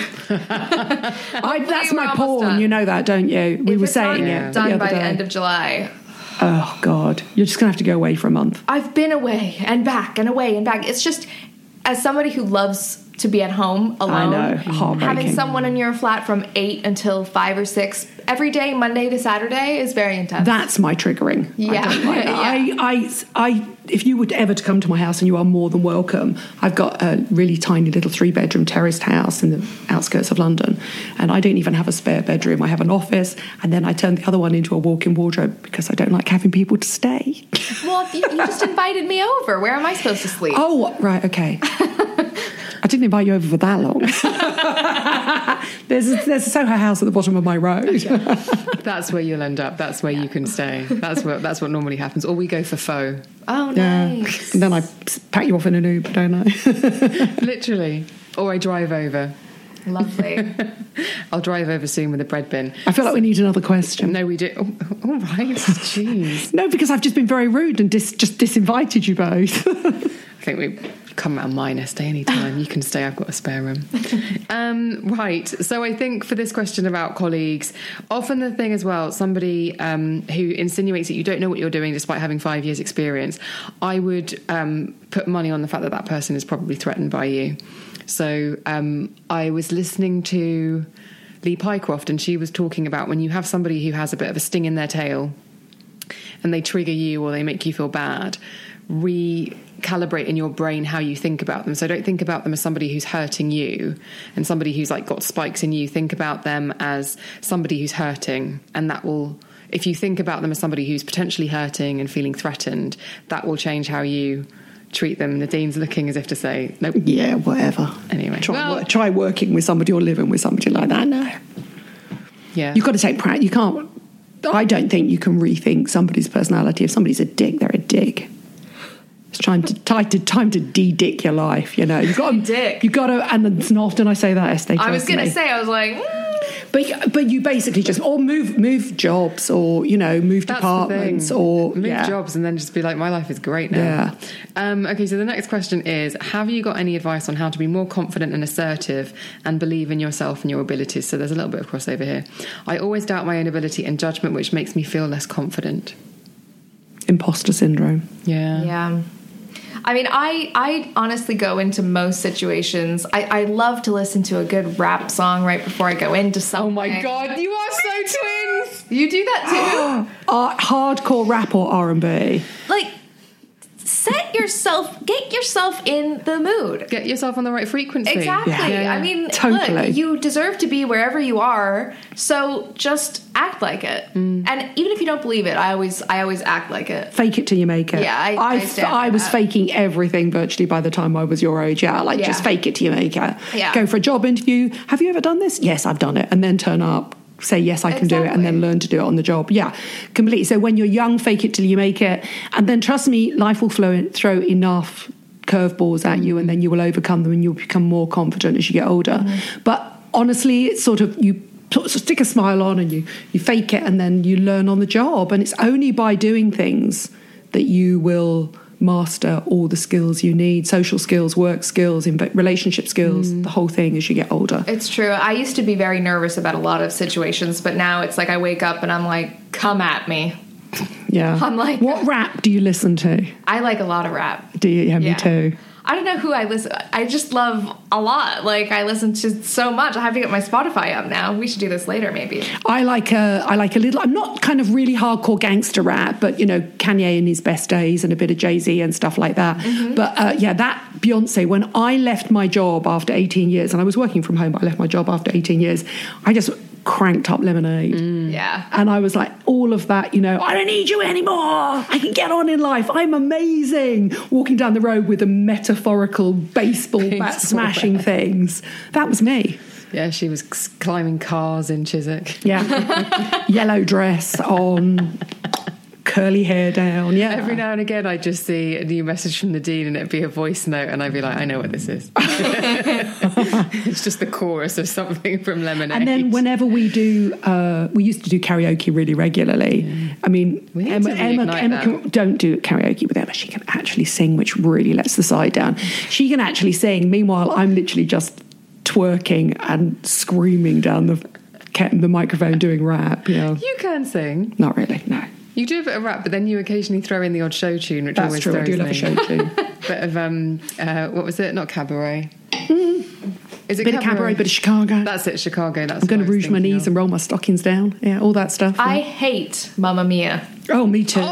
That's my porn. You know that, don't you? We were saying it done by the end of July. Oh, God. You're just going to have to go away for a month. I've been away and back and away and back. It's just, as somebody who loves to be at home alone, I know, heartbreaking. Having someone in your flat from 8 until 5 or 6 every day, Monday to Saturday, is very intense. That's my triggering. Yeah. I don't like that. I if you were ever to come to my house, and you are more than welcome, I've got a really tiny little 3-bedroom terraced house in the outskirts of London, and I don't even have a spare bedroom. I have an office, and then I turn the other one into a walk-in wardrobe because I don't like having people to stay. Well, you just invited me over. Where am I supposed to sleep? Oh, right, okay. I didn't invite you over for that long. There's a Soho house at the bottom of my road. That's where you'll end up. That's where you can stay. That's what normally happens. Or we go for faux. Oh, nice. And then I pack you off in an Uber, don't I? Literally. Or I drive over. Lovely. I'll drive over soon with a bread bin. I feel like we need another question. No, we do. Oh, all right. Jeez. No, because I've just been very rude and just disinvited you both. I think we come out of my nest any time. You can stay. I've got a spare room. Right. So I think for this question about colleagues, often the thing as well, somebody who insinuates that you don't know what you're doing despite having 5 years experience, I would put money on the fact that that person is probably threatened by you. So I was listening to Lee Pycroft, and she was talking about when you have somebody who has a bit of a sting in their tail and they trigger you or they make you feel bad, recalibrate in your brain how you think about them. So don't think about them as somebody who's hurting you and somebody who's like got spikes in you. Think about them as somebody who's hurting, and that will, if you think about them as somebody who's potentially hurting and feeling threatened, that will change how you treat them. Nadine's looking as if to say, nope. Yeah, whatever. Anyway. Try working with somebody or living with somebody like that. No. Yeah. You've got to take practice. You can't, I don't think you can rethink somebody's personality. If somebody's a dick, they're a dick. It's time to de-dick your life, you know. You've got to, dick. You've got to, and it's not often I say that, Estee. I was going to say, I was like... But you basically just, or move jobs, or, you know, move That's departments, or... Move jobs and then just be like, my life is great now. Yeah. Okay, so the next question is, have you got any advice on how to be more confident and assertive and believe in yourself and your abilities? So there's a little bit of crossover here. I always doubt my own ability and judgment, which makes me feel less confident. Imposter syndrome. Yeah. Yeah. I mean, I honestly go into most situations. I love to listen to a good rap song right before I go into something. Oh my God, you are so twins! You do that too? Hardcore rap or R&B? Like, get yourself in the mood. Get yourself on the right frequency. Exactly. Yeah. I mean, totally. Look, you deserve to be wherever you are, so just act like it. And even if you don't believe it, I always act like it. Fake it till you make it. Yeah, I was faking everything virtually by the time I was your age. Yeah, just fake it till you make it. Yeah. Go for a job interview. Have you ever done this? Yes, I've done it. And then turn up. Say, yes, I can do it, and then learn to do it on the job. Yeah, completely. So when you're young, fake it till you make it. And then trust me, life will throw enough curveballs at you, and then you will overcome them and you'll become more confident as you get older. But honestly, it's sort of, you stick a smile on and you fake it, and then you learn on the job. And it's only by doing things that you will master all the skills you need, social skills, work skills, relationship skills, the whole thing as you get older. It's true. I used to be very nervous about a lot of situations, but now it's like I wake up and I'm like, come at me. Yeah. I'm like... What rap do you listen to? I like a lot of rap. Do you? Yeah, me too. I don't know who I listen. I just love a lot. Like, I listen to so much. I have to get my Spotify up now. We should do this later, maybe. I like a little. I'm not kind of really hardcore gangster rap, but you know, Kanye in his best days and a bit of Jay-Z and stuff like that. But that Beyonce. When I left my job after 18 years, and I was working from home, but I left my job after 18 years. I just cranked up Lemonade. Yeah. And I was like, all of that, you know, I don't need you anymore. I can get on in life. I'm amazing. Walking down the road with a metaphorical baseball bat smashing things. That was me. Yeah, she was climbing cars in Chiswick. Yeah. Yellow dress on, curly hair down. Yeah. Every now and again, I'd just see a new message from Nadine and it'd be a voice note, and I'd be like, I know what this is. It's just the chorus of something from Lemonade. And then whenever we do, we used to do karaoke really regularly. I mean, Emma don't do karaoke with Emma. She can actually sing, which really lets the side down. She can actually sing. Meanwhile, I'm literally just twerking and screaming down the microphone doing rap. You know. You can sing. Not really, no. You do a bit of rap, but then you occasionally throw in the odd show tune, which always throws me. That's true, I do love a show tune. Bit of, what was it? Not cabaret. Is it bit of cabaret, bit of Chicago. That's it, Chicago. That's I'm going to rouge my knees and roll my stockings down. Yeah, all that stuff. I hate Mamma Mia. Oh, me too.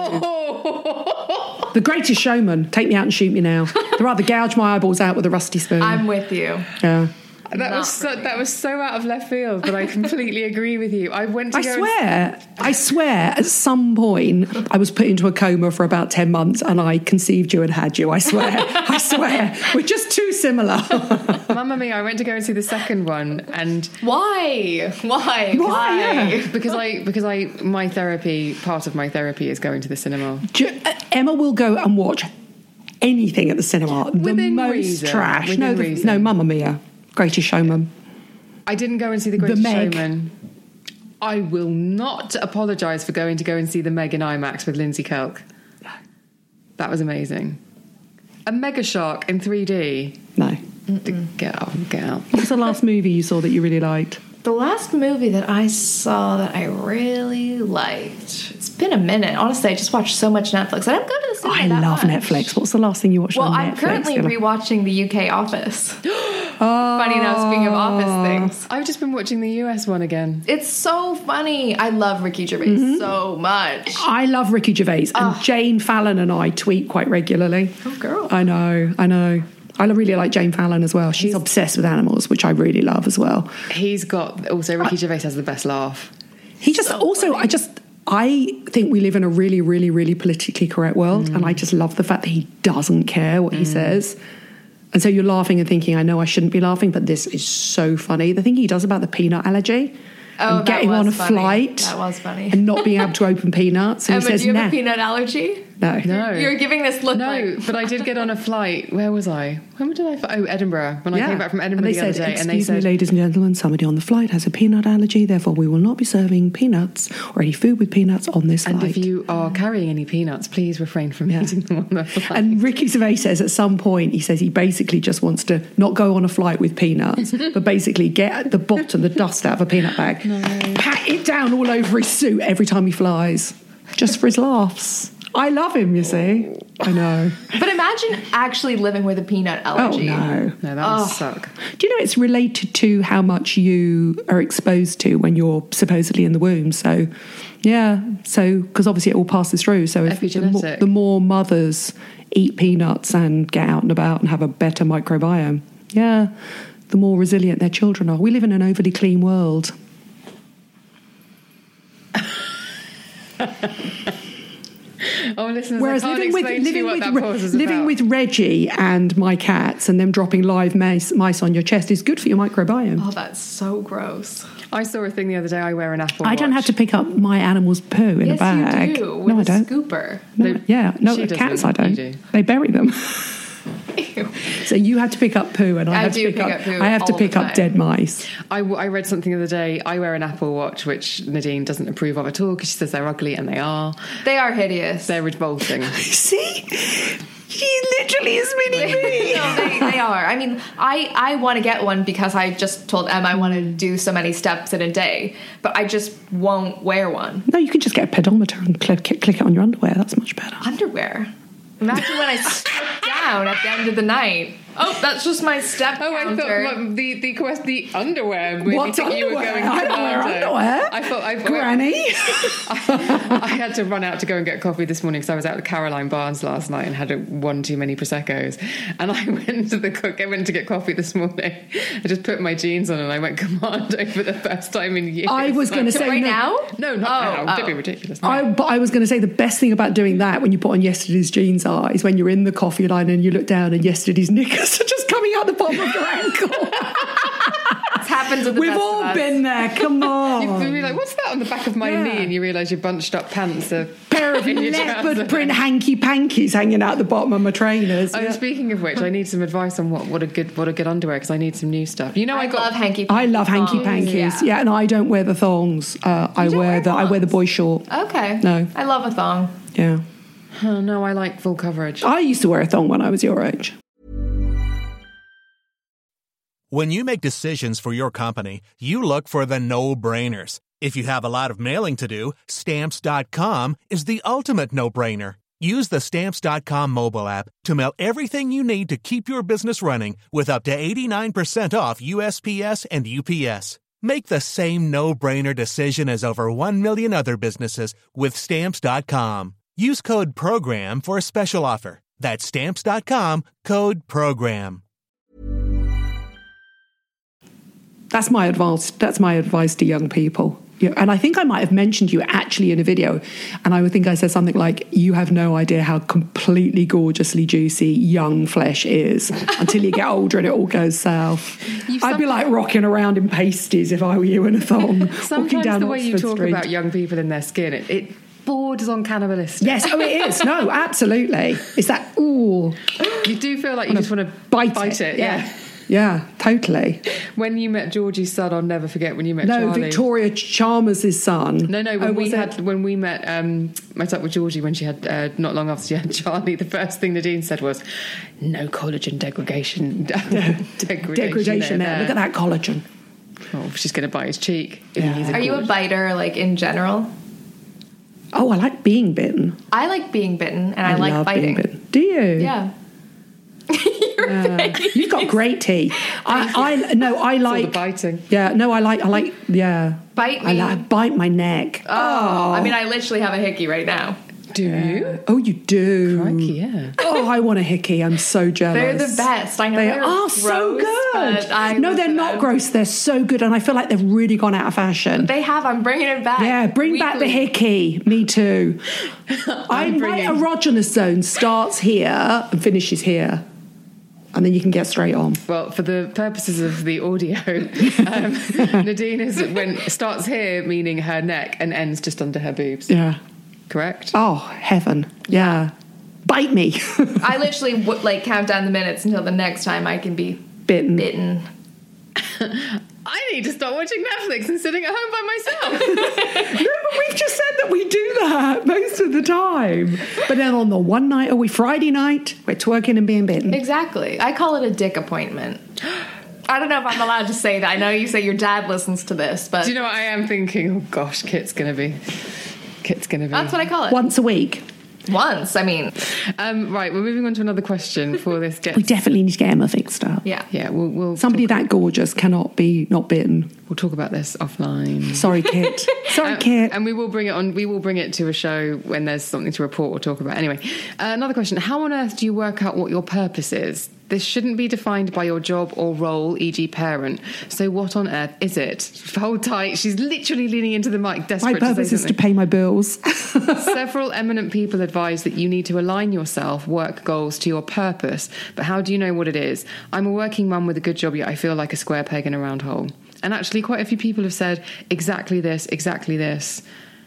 Oh. The Greatest Showman. Take me out and shoot me now. They'd rather gouge my eyeballs out with a rusty spoon. I'm with you. Yeah. That was so out of left field, but I completely agree with you. I swear, at some point, I was put into a coma for about 10 months and I conceived you and had you. I swear. We're just too similar. Mamma Mia, I went to go and see the second one, and Why? Yeah. because part of my therapy is going to the cinema. Emma will go and watch anything at the cinema. Within the most reason. trash. Within reason. No, Mamma Mia, Greatest Showman. I didn't go and see The Greatest Meg. Showman. I will not apologise for going to see The Meg in IMAX with Lindsay Kelk. That was amazing. A Mega Shark in 3D. No. Get out. What's the last movie you saw that you really liked? The last movie that I saw that I really liked, it's been a minute. Honestly, I just watched so much Netflix. I don't go to the cinema I that love much. Netflix. What's the last thing you watched on Netflix? Well, I'm currently rewatching the UK Office. Funny enough, speaking of Office things. I've just been watching the US one again. It's so funny. I love Ricky Gervais so much. I love Ricky Gervais, and Jane Fallon and I tweet quite regularly. Oh, girl. I know. I really like Jane Fallon as well. She's obsessed with animals, which I really love as well. He's got also Ricky Gervais has the best laugh. He just I think we live in a really, really, really politically correct world, and I just love the fact that he doesn't care what he says. And so you're laughing and thinking, I know I shouldn't be laughing, but this is so funny. The thing he does about the peanut allergy. And getting on a flight. That was funny. And not being able to open peanuts. So Emma, he says, do you have a peanut allergy? No. You're giving this look like... but I did get on a flight. Where was I? When did I... Edinburgh. When I came back from Edinburgh and the other day. And they said, ladies and gentlemen, somebody on the flight has a peanut allergy, therefore we will not be serving peanuts or any food with peanuts on this flight. And if you are carrying any peanuts, please refrain from eating them on the flight. And Ricky Gervais says at some point, he says he basically just wants to not go on a flight with peanuts, but basically get the bottom, the dust out of a peanut bag, pat it down all over his suit every time he flies, just for his laughs. I love him, you see. I know. But imagine actually living with a peanut allergy. Oh, no. No, that would suck. Do you know it's related to how much you are exposed to when you're supposedly in the womb? So, yeah. So, because obviously it all passes through. So, if the more mothers eat peanuts and get out and about and have a better microbiome, the more resilient their children are. We live in an overly clean world. Oh, listeners, whereas I can't living with Reggie and my cats and them dropping live mice on your chest is good for your microbiome. Oh, that's so gross. I saw a thing the other day. I wear an Apple Watch. I don't have to pick up my animal's poo in a bag. Yes, you do. No, I with a don't. Scooper. Cats I don't. They bury them. So you have to pick up poo, and I have to pick up dead mice. I read something the other day. I wear an Apple Watch, which Nadine doesn't approve of at all because she says they're ugly, and they are. They are hideous. They're revolting. See? She literally is mini me. No, they are. I mean, I want to get one because I just told Em I want to do so many steps in a day, but I just won't wear one. No, you can just get a pedometer and click it on your underwear. That's much better. Underwear? Imagine when I strip down at the end of the night. Oh, that's just my step counter. I thought the underwear made what me think you were going I don't wear underwear. I thought Granny. I had to run out to go and get coffee this morning because I was out with Caroline Barnes last night and had one too many Prosecco's. And I went to get coffee this morning. I just put my jeans on and I went commando for the first time in years. I was going to say now? No, not now. Don't be ridiculous. But I was going to say the best thing about doing that when you put on yesterday's jeans is when you're in the coffee line and you look down and yesterday's knickers are just coming out the bottom of your ankle. It's happened to the We've best all of us. been there. Come on. You'd be like, what's that on the back of my knee? And you realise your bunched up pants are pair of leopard print hanky pankies hanging out the bottom of my trainers. Oh, speaking of which, I need some advice on what a good underwear because I need some new stuff. You know, I love hanky pankies. I love hanky pankies. Yeah, and I don't wear the thongs. I wear the boy short. Okay. No. I love a thong. Yeah. Oh, no, I like full coverage. I used to wear a thong when I was your age. When you make decisions for your company, you look for the no-brainers. If you have a lot of mailing to do, Stamps.com is the ultimate no-brainer. Use the Stamps.com mobile app to mail everything you need to keep your business running with up to 89% off USPS and UPS. Make the same no-brainer decision as over 1 million other businesses with Stamps.com. Use code PROGRAM for a special offer. That's Stamps.com, code PROGRAM. That's my advice. That's my advice to young people. Yeah, and I think I might have mentioned you actually in a video, and I would think I said something like, you have no idea how completely gorgeously juicy young flesh is until you get older and it all goes south. I'd be like rocking around in pasties if I were you in a thong. Sometimes down the way you Oxford talk Street. about young people and their skin, it borders on cannibalistic. Yes, oh it is. No, absolutely. It's that, ooh. You do feel like you just want to Bite it. Yeah. Yeah, totally. When you met Georgie's son, I'll never forget when you met No, Charlie. Victoria Chalmers' son. No, when we met up with Georgie when she had not long after she had Charlie, the first thing Nadine said was, "No collagen degradation there. Look at that collagen." Oh, she's going to bite his cheek. Yeah. Are you a biter, like, in general? Oh, I like being bitten. I like being bitten, and I like love biting. being bitten. Do you? Yeah. You've got great teeth. I like all the biting. Yeah, no, I like. Yeah, Bite I me. bite my neck. Oh, I mean, I literally have a hickey right now. Do you? Oh, you do. Crikey, yeah. Oh, I want a hickey. I'm so jealous. They're the best. I know They they're are gross, so good. but I No, love they're not them. gross. They're so good, and I feel like they've really gone out of fashion. They have. I'm bringing it back. Yeah, bring back the hickey. Me too. My erogenous zone starts here and finishes here. And then you can get straight on. Well, for the purposes of the audio, Nadine starts here, meaning her neck, and ends just under her boobs. Yeah. Correct? Oh, heaven. Yeah. Bite me. I literally count down the minutes until the next time I can be bitten. I need to start watching Netflix and sitting at home by myself. No, but we've just said that we do that most of the time. But then on the one night, Friday night, we're twerking and being bitten. Exactly. I call it a dick appointment. I don't know if I'm allowed to say that. I know you say your dad listens to this, but... Do you know what I am thinking? Oh, gosh, Kit's going to be... That's what I call it. Once a week. Once, I mean... Right, we're moving on to another question for this guest. We definitely need to get Emma fixed up. Yeah. Yeah, we'll Somebody that gorgeous cannot be not bitten. We'll talk about this offline. Sorry, Kit. Sorry, Kit. And we will bring it on. We will bring it to a show when there's something to report or talk about. Anyway, another question. How on earth do you work out what your purpose is? This shouldn't be defined by your job or role, e.g. parent. So what on earth is it? Hold tight. She's literally leaning into the mic, desperate My purpose to say is to something. pay my bills. Several eminent people advise that you need to align yourself, work goals to your purpose. But how do you know what it is? I'm a working mum with a good job, yet I feel like a square peg in a round hole. And actually quite a few people have said exactly this. This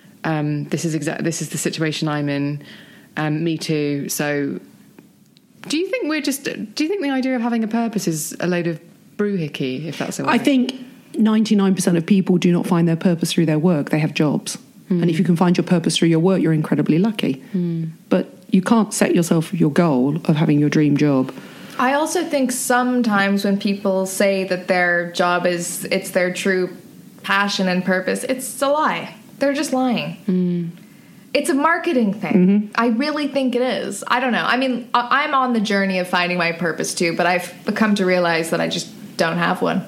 is the situation I'm in. Me too. So do you think the idea of having a purpose is a load of brewhickey, if that's the way? I think 99% of people do not find their purpose through their work. They have jobs. And if you can find your purpose through your work, you're incredibly lucky. But you can't set yourself your goal of having your dream job. I also think sometimes when people say that their job it's their true passion and purpose, it's a lie. They're just lying. It's a marketing thing. I really think it is. I don't know. I mean, I'm on the journey of finding my purpose too, but I've come to realize that I just don't have one.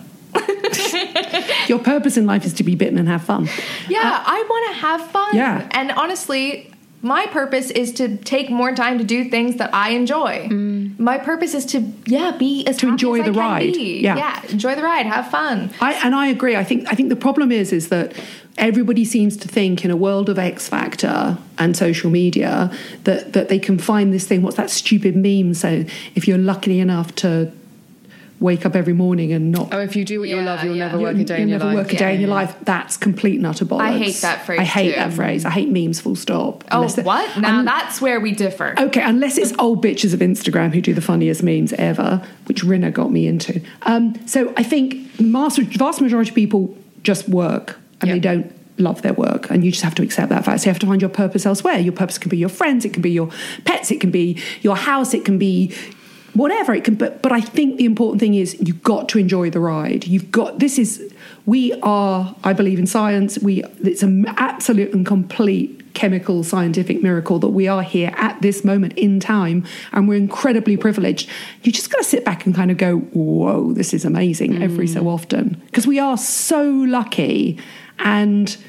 Your purpose in life is to be bitten and have fun. Yeah, I want to have fun. Yeah. And honestly, my purpose is to take more time to do things that I enjoy. My purpose is to be as To happy enjoy as I the can ride. be. Yeah. Enjoy the ride, have fun. I agree. I think the problem is that everybody seems to think in a world of X Factor and social media that they can find this thing. What's that stupid meme? So if you're lucky enough to wake up every morning and not... Oh, if you do what you love, you'll Yeah. never work a day in your life. You'll never work a day in your life. That's complete and utter bollocks. I hate that phrase, I hate too. that phrase. I hate memes, full stop. Oh, Unless what? Now that's where we differ. Okay, unless it's old bitches of Instagram who do the funniest memes ever, which Rinna got me into. So I think vast majority of people just work and they don't love their work, and you just have to accept that fact. So you have to find your purpose elsewhere. Your purpose can be your friends, it can be your pets, it can be your house, it can be whatever it can. But I think the important thing is you've got to enjoy the ride. We are, I believe in science. It's an absolute and complete chemical scientific miracle that we are here at this moment in time, and we're incredibly privileged. You just got to sit back and kind of go, whoa, this is amazing every so often, because we are so lucky. And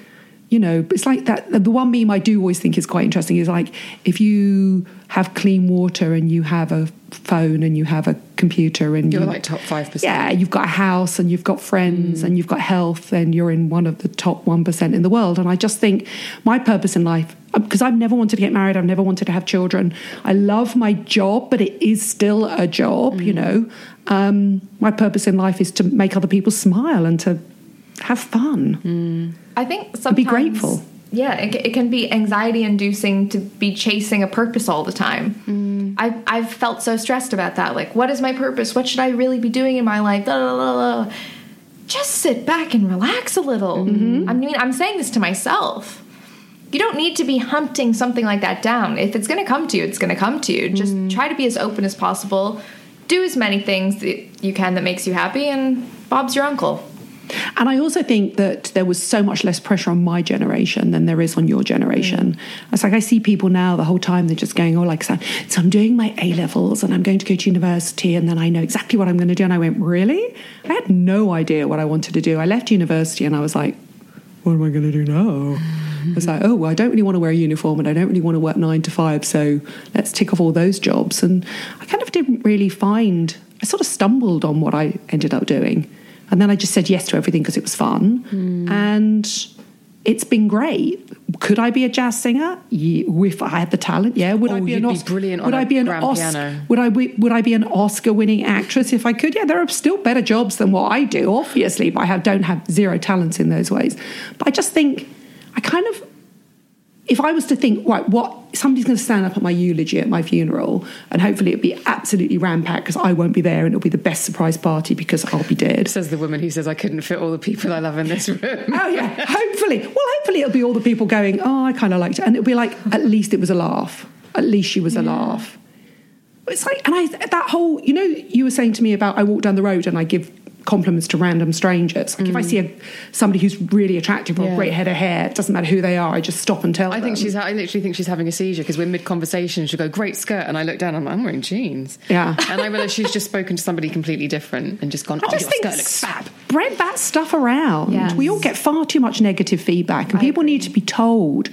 you know, it's like that. The one meme I do always think is quite interesting is like, if you have clean water and you have a phone and you have a computer and you're like top 5%. Yeah, you've got a house and you've got friends and you've got health, and you're in one of the top 1% in the world. And I just think my purpose in life, because I've never wanted to get married, I've never wanted to have children. I love my job, but it is still a job, you know. My purpose in life is to make other people smile and to have fun. I think sometimes be grateful. Yeah, it can be anxiety inducing to be chasing a purpose all the time. I've felt so stressed about that. Like, what is my purpose? What should I really be doing in my life? Blah, blah, blah, blah. Just sit back and relax a little. I mean, I'm saying this to myself. You don't need to be hunting something like that down. If it's going to come to you, it's going to come to you. Just try to be as open as possible. Do as many things that you can that makes you happy, and Bob's your uncle. And I also think that there was so much less pressure on my generation than there is on your generation. It's like I see people now the whole time, they're just going, oh, like, so I'm doing my A-levels and I'm going to go to university and then I know exactly what I'm going to do. And I went, really? I had no idea what I wanted to do. I left university and I was like, what am I going to do now? I was like, oh, well, I don't really want to wear a uniform and I don't really want to work 9 to 5. So let's tick off all those jobs. And I kind of didn't really I sort of stumbled on what I ended up doing. And then I just said yes to everything because it was fun. And it's been great. Could I be a jazz singer? Yeah, if I had the talent, yeah. Would I be brilliant would on I be an grand piano? Would I be an Oscar-winning actress if I could? Yeah, there are still better jobs than what I do, obviously, but I don't have zero talents in those ways. But I just think, if I was to think, right, somebody's going to stand up at my eulogy at my funeral, and hopefully it'll be absolutely ram-packed because I won't be there, and it'll be the best surprise party because I'll be dead. Says the woman who says I couldn't fit all the people I love in this room. Oh yeah, hopefully it'll be all the people going, oh, I kind of liked it, and it'll be like, at least it was a laugh. At least she was a laugh. It's like, and that whole, you know, you were saying to me about I walk down the road and I give compliments to random strangers. Like if I see somebody who's really attractive or a great head of hair, it doesn't matter who they are, I just stop and tell them. I literally think she's having a seizure because we're mid-conversation and she'll go, great skirt, and I look down and I'm like, I'm wearing jeans. Yeah. And I realise she's just spoken to somebody completely different and just gone, your skirt looks fab. Spread that stuff around. Yes. We all get far too much negative feedback, and people need to be told.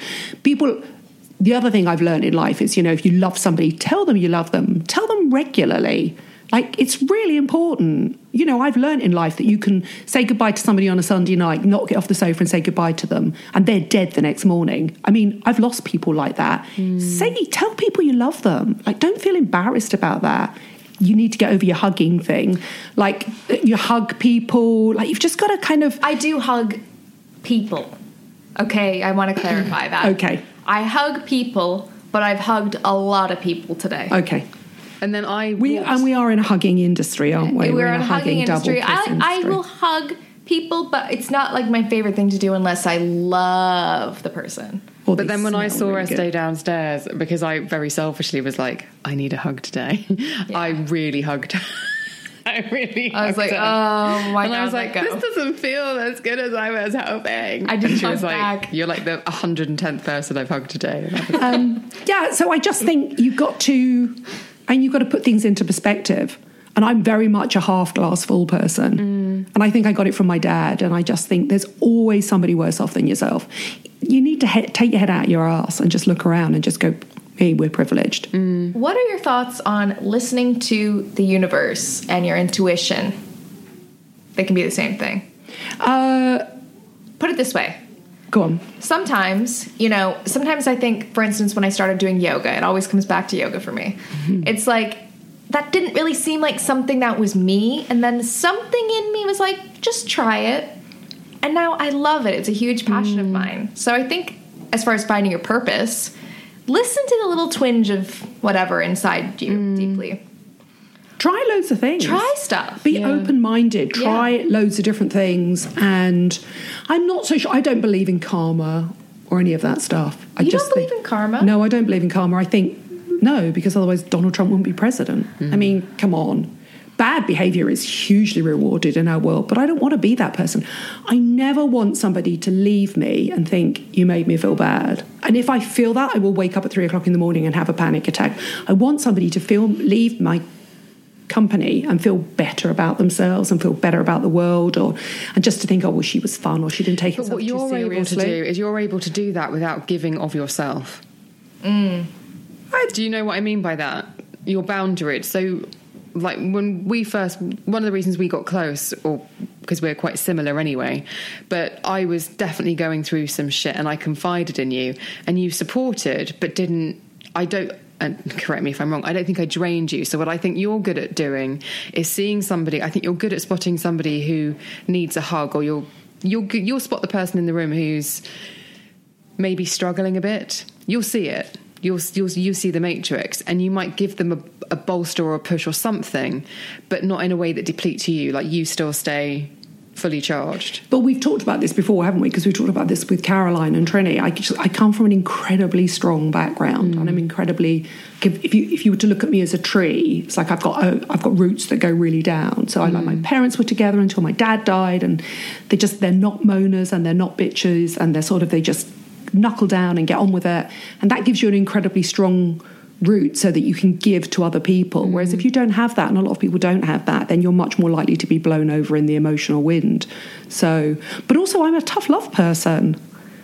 The other thing I've learned in life is, you know, if you love somebody, tell them you love them. Tell them regularly. Like, it's really important. You know, I've learned in life that you can say goodbye to somebody on a Sunday night, not get off the sofa and say goodbye to them, and they're dead the next morning. I mean, I've lost people like that. Tell people you love them. Like, don't feel embarrassed about that. You need to get over your hugging thing. Like, you hug people. Like, you've just got to kind of... I do hug people. Okay, I want to clarify that. Okay. I hug people, but I've hugged a lot of people today. Okay. And then we are in a hugging industry, aren't we? We're in a hugging industry. Industry. I will hug people, but it's not like my favorite thing to do unless I love the person. But then when I saw her stay downstairs, because I very selfishly was like, I need a hug today. Yeah. I really hugged her. I was like, her. oh my God. And I was like, this doesn't feel as good as I was hoping. I didn't She was back. like, you're like the 110th person I've hugged today. Yeah, so I just think you've got to put things into perspective. And I'm very much a half glass full person. And I think I got it from my dad. And I just think there's always somebody worse off than yourself. You need to take your head out your ass and just look around and just go, hey, we're privileged. What are your thoughts on listening to the universe and your intuition? They can be the same thing. Put it this way. Go on. Sometimes I think, for instance, when I started doing yoga, it always comes back to yoga for me. It's like, that didn't really seem like something that was me. And then something in me was like, just try it. And now I love it. It's a huge passion of mine. So I think as far as finding your purpose, listen to the little twinge of whatever inside you deeply. Try loads of things. Try stuff. Be open-minded. Try loads of different things. And I'm not so sure. I don't believe in karma or any of that stuff. You don't believe in karma? No, I don't believe in karma. I think, no, because otherwise Donald Trump wouldn't be president. I mean, come on. Bad behaviour is hugely rewarded in our world, but I don't want to be that person. I never want somebody to leave me and think, you made me feel bad. And if I feel that, I will wake up at 3 o'clock in the morning and have a panic attack. I want somebody to leave my company and feel better about themselves and feel better about the world, and just to think, oh well, she was fun, or she didn't take herself too seriously. But what you're able to do is you're able to do that without giving of yourself. Do you know what I mean by that? Your boundaries. So like when we first, one of the reasons we got close, or because we're quite similar anyway, but I was definitely going through some shit and I confided in you and you supported, but and correct me if I'm wrong, I don't think I drained you. So what I think you're good at doing is seeing somebody. I think you're good at spotting somebody who needs a hug, or you'll spot the person in the room who's maybe struggling a bit. You'll see it. You see the matrix, and you might give them a bolster or a push or something, but not in a way that depletes you. Like you still stay fully charged. But we've talked about this before, haven't we? Because we've talked about this with Caroline and Trini. I come from an incredibly strong background, and I'm incredibly. If you were to look at me as a tree, it's like I've got roots that go really down. So my parents were together until my dad died, and they're not moaners and they're not bitches, and they just knuckle down and get on with it, and that gives you an incredibly strong root so that you can give to other people. Whereas if you don't have that, and a lot of people don't have that, then you're much more likely to be blown over in the emotional wind. So, but also I'm a tough love person.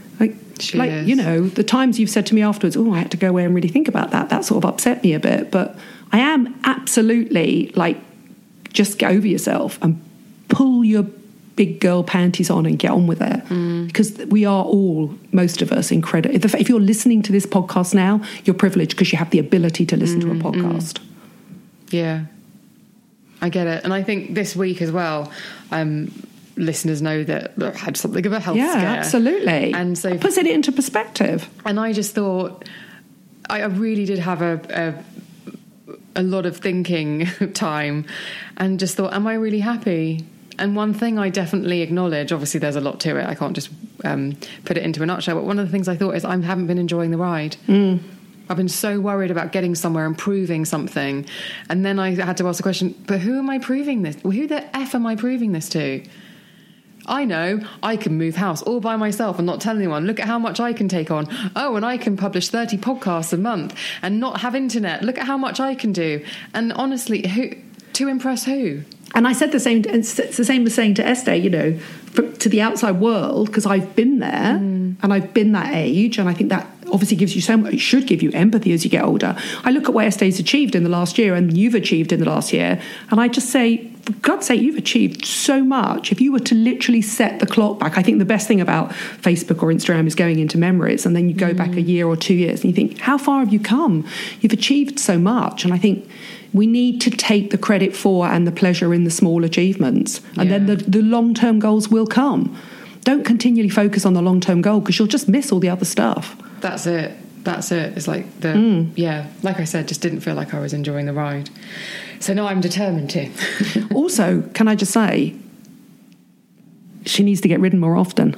The times you've said to me afterwards, oh, I had to go away and really think about that sort of upset me a bit. But I am absolutely just get over yourself and pull your big girl panties on and get on with it, because we are all, most of us, incredible. If you're listening to this podcast now, you're privileged because you have the ability to listen to a podcast. Yeah, I get it. And I think this week as well, listeners know that I had something of a health scare. Yeah, absolutely. And so it puts it into perspective. And I just thought, I really did have a lot of thinking time, and just thought, am I really happy? And one thing I definitely acknowledge, obviously there's a lot to it, I can't just put it into a nutshell, but one of the things I thought is I haven't been enjoying the ride. I've been so worried about getting somewhere and proving something. And then I had to ask the question, but who am I proving this? Who the F am I proving this to? I know I can move house all by myself and not tell anyone. Look at how much I can take on. Oh, and I can publish 30 podcasts a month and not have internet. Look at how much I can do. And honestly, to impress who? And I said the same. It's the same as saying to Estee, to the outside world, because I've been there and I've been that age, and I think that obviously gives you so much. It should give you empathy as you get older. I look at what Estee's achieved in the last year, and you've achieved in the last year, and I just say, for God's sake, you've achieved so much. If you were to literally set the clock back, I think the best thing about Facebook or Instagram is going into memories, and then you go back a year or 2 years, and you think, how far have you come? You've achieved so much, and I think we need to take the credit for and the pleasure in the small achievements. And then the long-term goals will come. Don't continually focus on the long-term goal, because you'll just miss all the other stuff. That's it. It's like like I said, just didn't feel like I was enjoying the ride. So now I'm determined to. Also, can I just say, she needs to get ridden more often.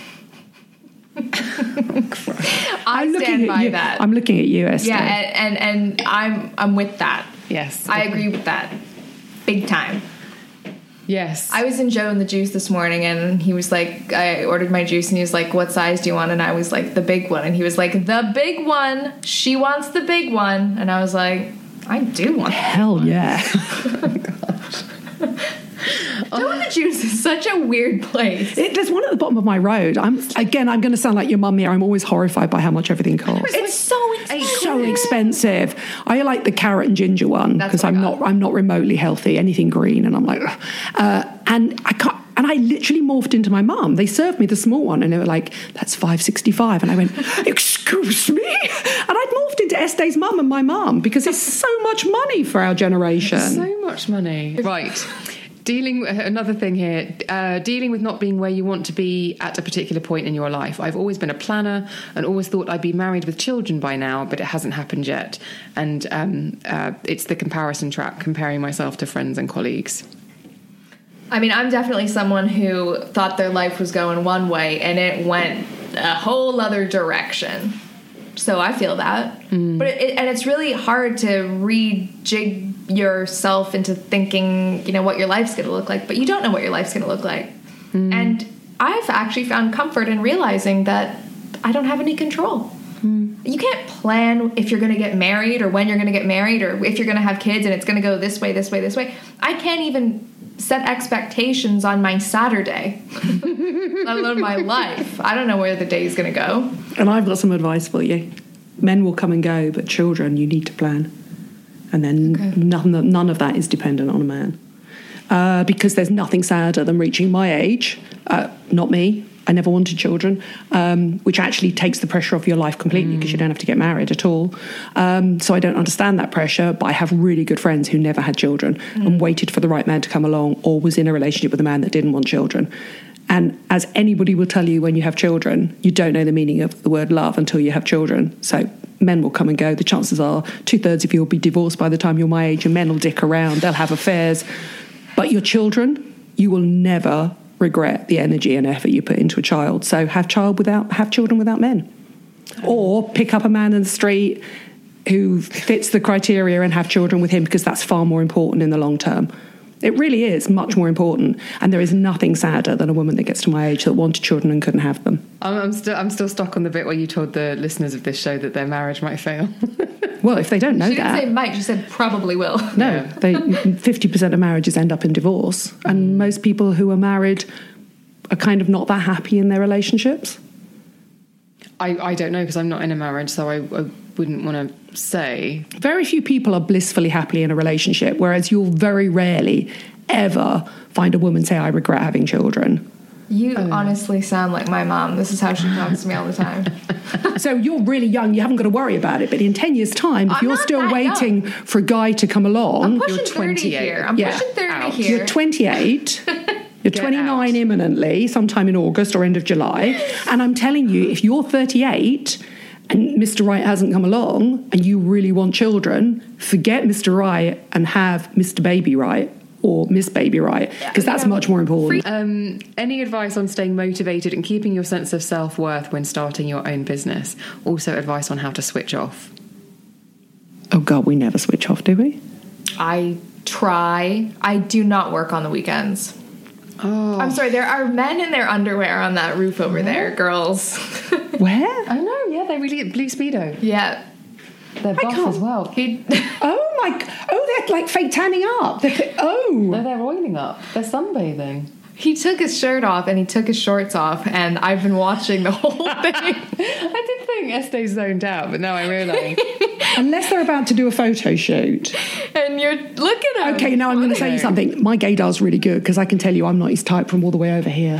I stand by that. I'm looking at you, Estee. Yeah, and I'm with that. Yes. I agree with that. Big time. Yes. I was in Joe and the Juice this morning, and he was like, I ordered my juice, and he was like, what size do you want? And I was like, the big one. And he was like, the big one. She wants the big one. And I was like, I do want the Hell yeah. Oh my gosh. Joe and the Juice is such a weird place. There's one at the bottom of my road. I'm going to sound like your mum here. I'm always horrified by how much everything costs. It's so expensive. I like the carrot and ginger one, because I'm not remotely healthy. Anything green, and I'm like, and I can't. And I literally morphed into my mum. They served me the small one, and they were like, "That's $5.65," and I went, "Excuse me," and I'd morphed into Estee's mum and my mum, because it's so much money for our generation. So much money, right? Another thing here, dealing with not being where you want to be at a particular point in your life. I've always been a planner and always thought I'd be married with children by now, but it hasn't happened yet. And it's the comparison trap, comparing myself to friends and colleagues. I mean, I'm definitely someone who thought their life was going one way, and it went a whole other direction. So I feel that. But it's really hard to rejig yourself into thinking, what your life's going to look like, but you don't know what your life's going to look like. And I've actually found comfort in realizing that I don't have any control. You can't plan if you're going to get married or when you're going to get married or if you're going to have kids and it's going to go this way, this way, this way. I can't even set expectations on my Saturday, let alone my life. I don't know where the day is going to go. And I've got some advice for you. Men will come and go, but children, you need to plan. And then none of that is dependent on a man. Because there's nothing sadder than reaching my age. Not me. I never wanted children, which actually takes the pressure off your life completely because you don't have to get married at all. So I don't understand that pressure, but I have really good friends who never had children and waited for the right man to come along or was in a relationship with a man that didn't want children. And as anybody will tell you, when you have children, you don't know the meaning of the word love until you have children. So men will come and go. The chances are 2/3 of you will be divorced by the time you're my age, and men will dick around. They'll have affairs. But your children, you will never regret the energy and effort you put into a child. So have children without men. Or pick up a man in the street who fits the criteria and have children with him, because that's far more important in the long term. It really is much more important, and there is nothing sadder than a woman that gets to my age that wanted children and couldn't have them. I'm still stuck on the bit where you told the listeners of this show that their marriage might fail. Well, if they don't know She didn't that, say might, she said probably will. no, 50% of marriages end up in divorce, and most people who are married are kind of not that happy in their relationships. I don't know, because I'm not in a marriage, so I wouldn't want to say. Very few people are blissfully happy in a relationship, whereas you'll very rarely ever find a woman say, I regret having children. You honestly sound like my mom. This is how she talks to me all the time. So you're really young, you haven't got to worry about it, but in 10 years' time, if I'm you're not still that waiting young. for a guy to come along, I'm pushing You're 30 28. here. I'm Yeah. pushing 30 Out. here. you're 28, you're 29 out. imminently, sometime in August or end of July, and I'm telling you, if you're 38 and Mr. Right hasn't come along and you really want children, forget Mr. Right and have Mr. Baby Right or Miss Baby Right, because that's much more important. Any advice on staying motivated and keeping your sense of self-worth when starting your own business? Also advice on how to switch off. Oh God, we never switch off, do we? I try. I do not work on the weekends. Oh, I'm sorry, there are men in their underwear on that roof over there, girls. Where? I know. Yeah, they really blue Speedo. Yeah. They're buff can't- as well. They're like fake tanning up. No, they're oiling up. They're sunbathing. He took his shirt off and he took his shorts off, and I've been watching the whole thing. I did think Estee zoned out, but now I realise. Unless they're about to do a photo shoot. And you're look at him. Okay, now I'm going to say you something. My gaydar's really good, because I can tell you I'm not his type from all the way over here.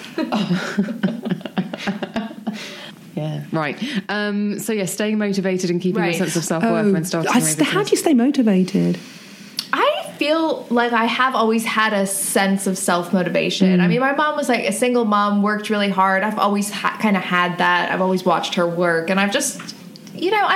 Yeah, right. So yeah, staying motivated and keeping your Right. sense of self-worth when starting your own business. How do you stay motivated? I feel like I have always had a sense of self-motivation. I mean, my mom was like a single mom, worked really hard. I've always kind of had that. I've always watched her work, and I've just, you know,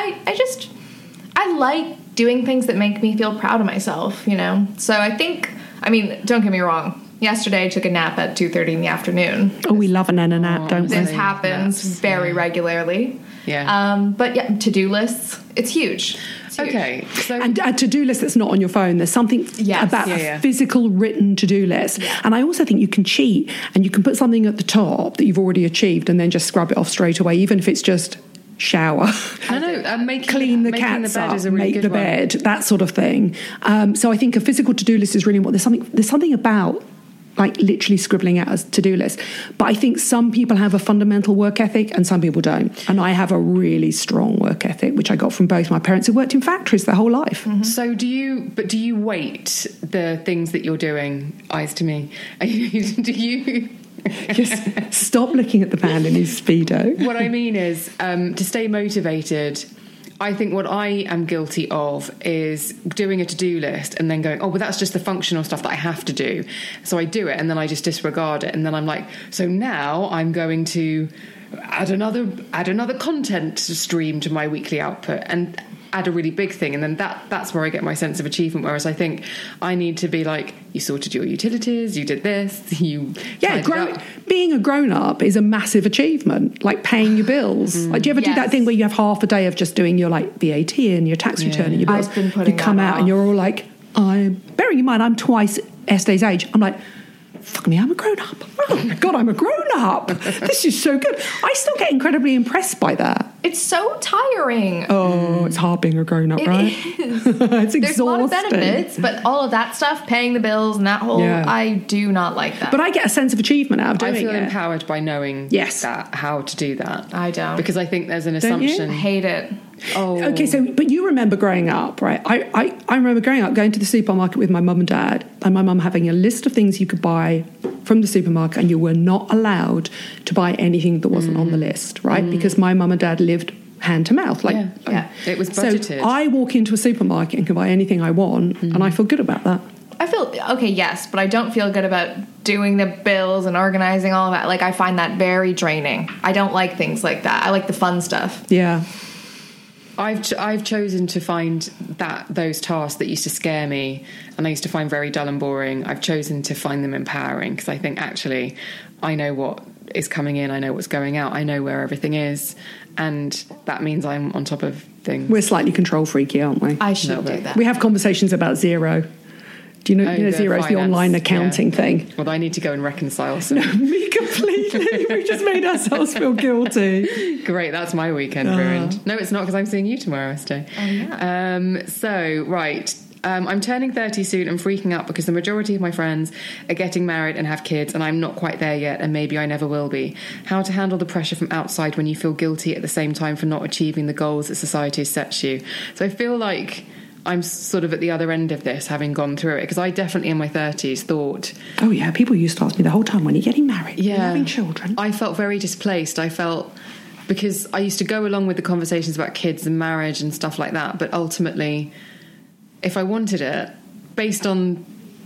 I like doing things that make me feel proud of myself, you know? So I think, I mean, don't get me wrong. Yesterday I took a nap at 2:30 in the afternoon. Oh, we love a nap, don't we? This happens very regularly. Yeah. But yeah, to-do lists, it's huge. It's huge. Okay. So And a to-do list that's not on your phone. There's something Yes. about Yeah. a physical written to-do list. And I also think you can cheat, and you can put something at the top that you've already achieved and then just scrub it off straight away, even if it's just shower. Clean the cats bed up, is a really make good the one. bed, that sort of thing. So I think a physical to-do list is really important. There's something about like literally scribbling out a to-do list. But I think some people have a fundamental work ethic and some people don't. And I have a really strong work ethic, which I got from both my parents who worked in factories their whole life. So do you weight the things that you're doing, eyes to me? Do you... Just stop looking at the man in his Speedo. What I mean is, to stay motivated, I think what I am guilty of is doing a to-do list and then going, oh, well, that's just the functional stuff that I have to do. So I do it and then I just disregard it. And then I'm like, so now I'm going to add another content stream to my weekly output and add a really big thing. And then that's where I get my sense of achievement. Whereas I think I need to be like, you sorted your utilities, you did this, you... Being a grown-up is a massive achievement, like paying your bills. Like, do you ever do that thing where you have half a day of just doing your like VAT and your tax return and your bills? I've been putting you come that out off. and you're all like, bearing in mind I'm twice Este's age, I'm like, fuck me, I'm a grown-up. Oh my God, I'm a grown-up. This is so good. I still get incredibly impressed by that. It's so tiring. Oh, it's hard being a grown-up, right? Is. It's exhausting. There's a lot of benefits, but all of that stuff, paying the bills and that whole, I do not like that. But I get a sense of achievement out of doing it. I feel empowered by knowing that, how to do that. I don't. Because I think there's an assumption. I hate it. Oh. Okay, but you remember growing up, right? I remember growing up, going to the supermarket with my mum and dad, and my mum having a list of things you could buy from the supermarket, and you were not allowed to buy anything that wasn't on the list, right? Because my mum and dad lived hand to mouth. It was budgeted. So I walk into a supermarket and can buy anything I want, and I feel good about that. I feel, okay, yes, but I don't feel good about doing the bills and organizing all of that. Like, I find that very draining. I don't like things like that. I like the fun stuff. Yeah. I've chosen to find those tasks that used to scare me and I used to find very dull and boring. I've chosen to find them empowering because I think actually I know what is coming in, I know what's going out, I know where everything is, and that means I'm on top of things. We're slightly control freaky, aren't we? I should do that. We have conversations about Xero. Do you know, Xero is the online accounting thing? Well, I need to go and reconcile some. No, me completely. We just made ourselves feel guilty. Great, that's my weekend ruined. No, it's not, because I'm seeing you tomorrow, Esther. Oh, yeah. I'm turning 30 soon. I'm freaking out because the majority of my friends are getting married and have kids, and I'm not quite there yet, and maybe I never will be. How to handle the pressure from outside when you feel guilty at the same time for not achieving the goals that society sets you. So I feel like I'm sort of at the other end of this, having gone through it, because I definitely in my 30s thought... Oh, yeah, people used to ask me the whole time, when are you getting married? Yeah. Are you having children? I felt very displaced. I felt... Because I used to go along with the conversations about kids and marriage and stuff like that, but ultimately, if I wanted it, based on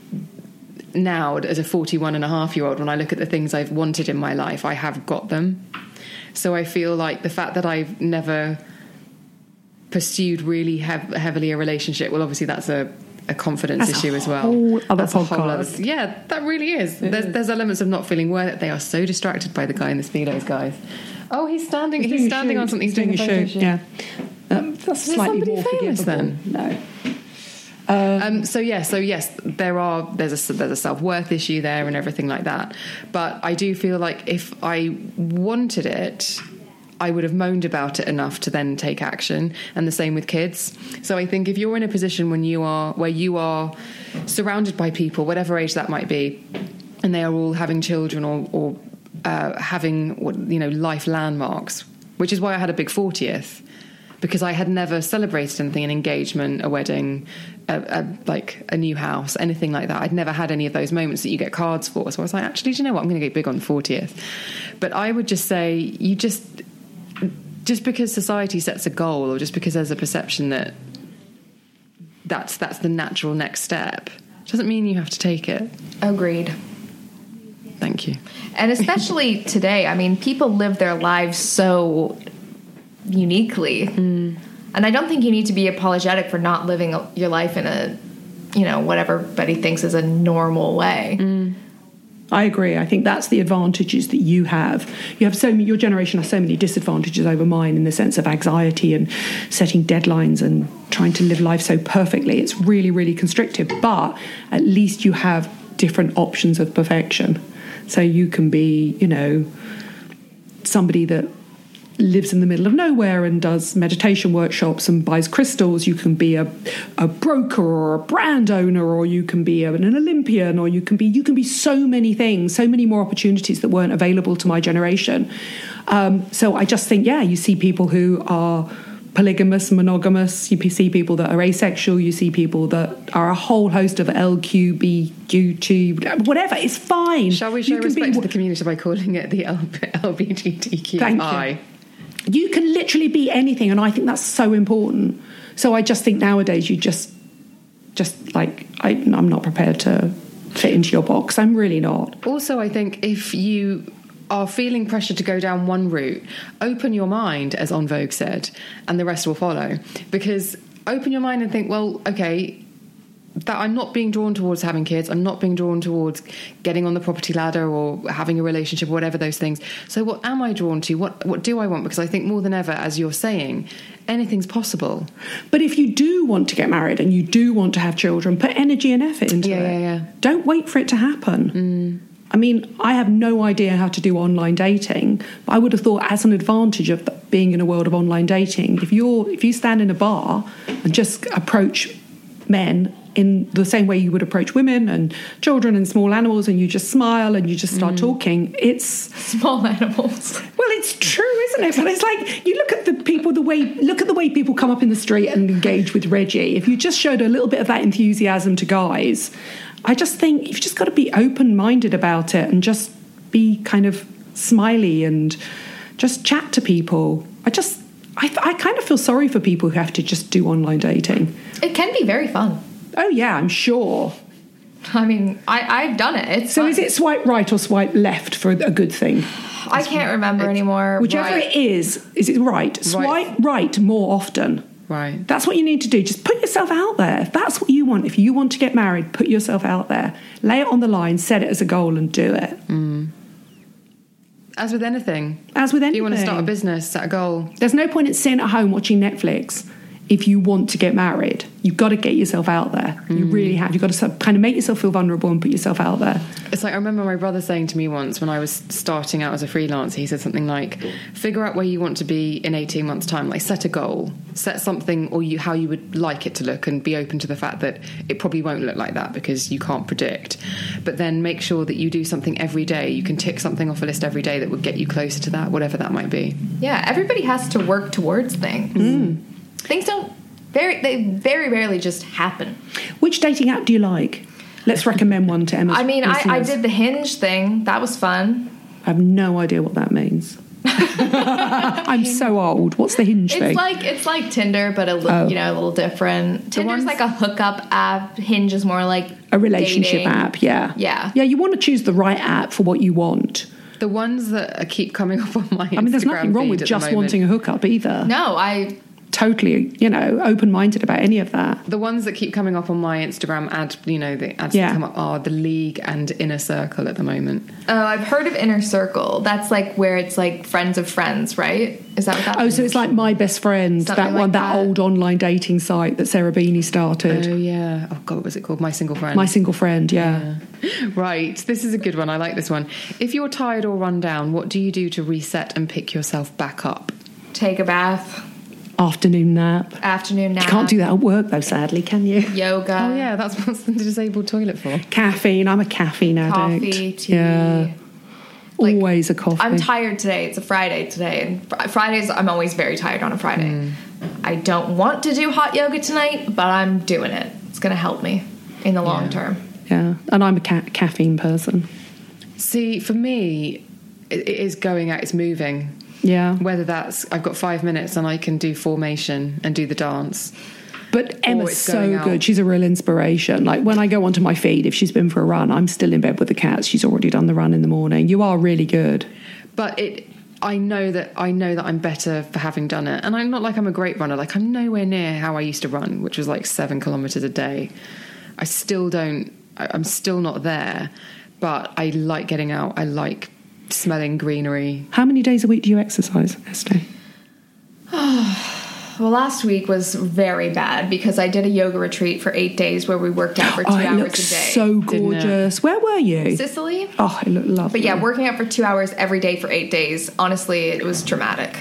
now as a 41-and-a-half-year-old, when I look at the things I've wanted in my life, I have got them. So I feel like the fact that I've never pursued really heavily a relationship, well, obviously that's a confidence issue as well. That's a whole other podcast. Yeah, that really is. There's elements of not feeling worth it. They are so distracted by the guy in the Speedos, guys. Oh, he's standing on something. He's doing a photo shoot. Yeah. That's slightly more famous then. No. So yes, there's a self-worth issue there and everything like that. But I do feel like if I wanted it, I would have moaned about it enough to then take action, and the same with kids. So I think if you're in a position where you are surrounded by people, whatever age that might be, and they are all having children or having life landmarks, which is why I had a big 40th, because I had never celebrated anything, an engagement, a wedding, like a new house, anything like that. I'd never had any of those moments that you get cards for. So I was like, actually, do you know what? I'm going to get big on the 40th. But I would just say, you just because society sets a goal, or just because there's a perception that that's the natural next step, doesn't mean you have to take it. Agreed. Thank you. And especially today, I mean, people live their lives so uniquely. And I don't think you need to be apologetic for not living your life in a, what everybody thinks is a normal way. I agree. I think that's the advantages that you have. Your generation has so many disadvantages over mine, in the sense of anxiety and setting deadlines and trying to live life so perfectly. It's really, really constrictive, but at least you have different options of perfection. So you can be, somebody that lives in the middle of nowhere and does meditation workshops and buys crystals. You can be a broker or a brand owner, or you can be an Olympian, or you can be so many things, so many more opportunities that weren't available to my generation. So I just think, you see people who are polygamous, monogamous, you see people that are asexual, you see people that are a whole host of LQBQT, whatever. It's fine. Shall we show respect to the community by calling it the LGBTQI? Thank you. You can literally be anything, and I think that's so important. So I just think nowadays you just like, I'm not prepared to fit into your box. I'm really not. Also, I think if you are feeling pressure to go down one route, open your mind, as En Vogue said, and the rest will follow. Because open your mind and think, well, okay, that I'm not being drawn towards having kids, I'm not being drawn towards getting on the property ladder or having a relationship or whatever those things. So what am I drawn to? What do I want? Because I think more than ever, as you're saying, anything's possible. But if you do want to get married and you do want to have children, put energy and effort into it. Yeah. Don't wait for it to happen. I mean, I have no idea how to do online dating, but I would have thought as an advantage of being in a world of online dating, if you stand in a bar and just approach men in the same way you would approach women and children and small animals, and you just smile and you just start talking, it's Small animals. well, it's true, isn't it? But it's like you look at the way people come up in the street and engage with Reggie. If you just showed a little bit of that enthusiasm to guys, I just think you've just got to be open-minded about it and just be kind of smiley and just chat to people. I kind of feel sorry for people who have to just do online dating. It can be very fun. Oh yeah, I'm sure. I mean, I've done it. It's So fun. is it swipe right or swipe left for a good thing? I can't remember anymore. Whichever Right. it is it right? Swipe right more often. Right. That's what you need to do. Just put yourself out there. If that's what you want, if you want to get married, put yourself out there. Lay it on the line, set it as a goal and do it. As with anything. As with anything. If you want to start a business, set a goal. There's no point in sitting at home watching Netflix if you want to get married. You've got to get yourself out there. You really have. You've got to kind of make yourself feel vulnerable and put yourself out there. It's like, I remember my brother saying to me once when I was starting out as a freelancer, he said something like, figure out where you want to be in 18 months' time. Like, set a goal. Set something or how you would like it to look, and be open to the fact that it probably won't look like that because you can't predict. But then make sure that you do something every day. You can tick something off a list every day that would get you closer to that, whatever that might be. Yeah, everybody has to work towards things. Things they very rarely just happen. Which dating app do you like? Let's recommend one to Emma. I mean, I did the Hinge thing. That was fun. I have no idea what that means. I'm so old. What's the Hinge thing? It's like Tinder, but a little different. Tinder's like a hookup app. Hinge is more like A relationship dating. app, yeah. Yeah. Yeah, you want to choose the right app for what you want. The ones that keep coming up on my Instagram I mean, there's nothing wrong feed with at the just moment. wanting a hookup either. No, I Totally, open-minded about any of that. The ones that keep coming up on my Instagram the ads Yeah. that come up are The League and Inner Circle at the moment. I've heard of Inner Circle. That's like where it's like friends of friends, right? Is that what that Oh, means? so it's like My Best Friend, Something that one, like that that. old online dating site that Sarah Beanie started. Oh, yeah. Oh, God, what was it called? My Single Friend. My Single Friend, yeah. Right, this is a good one. I like this one. If you're tired or run down, what do you do to reset and pick yourself back up? Take a bath, Afternoon nap. afternoon nap. You can't do that at work, though, sadly, can you? Yoga. Oh, yeah, that's what's the disabled toilet for. Caffeine. I'm a caffeine addict. Coffee, tea. Yeah. Like, Always a coffee. I'm tired today. It's a Friday today. And Fridays, I'm always very tired on a Friday. I don't want to do hot yoga tonight, but I'm doing it. It's going to help me in the long term. Yeah. And I'm a caffeine person. See, for me, it is going out, it's moving. Yeah. Whether that's, I've got 5 minutes and I can do formation and do the dance. But Emma's it's going so out. good. She's a real inspiration. Like when I go onto my feed, if she's been for a run, I'm still in bed with the cats. She's already done the run in the morning. You are really good. But I know that I'm better for having done it. And I'm not like I'm a great runner. Like I'm nowhere near how I used to run, which was like 7 kilometers a day. I'm still not there. But I like getting out. I like smelling greenery. How many days a week do you exercise, Esther? Well, last week was very bad because I did a yoga retreat for 8 days where we worked out for 2 it hours looks a day. so Didn't it? gorgeous. Where were you? Sicily? Oh, it looked lovely. But yeah, working out for 2 hours every day for 8 days, honestly, it was dramatic.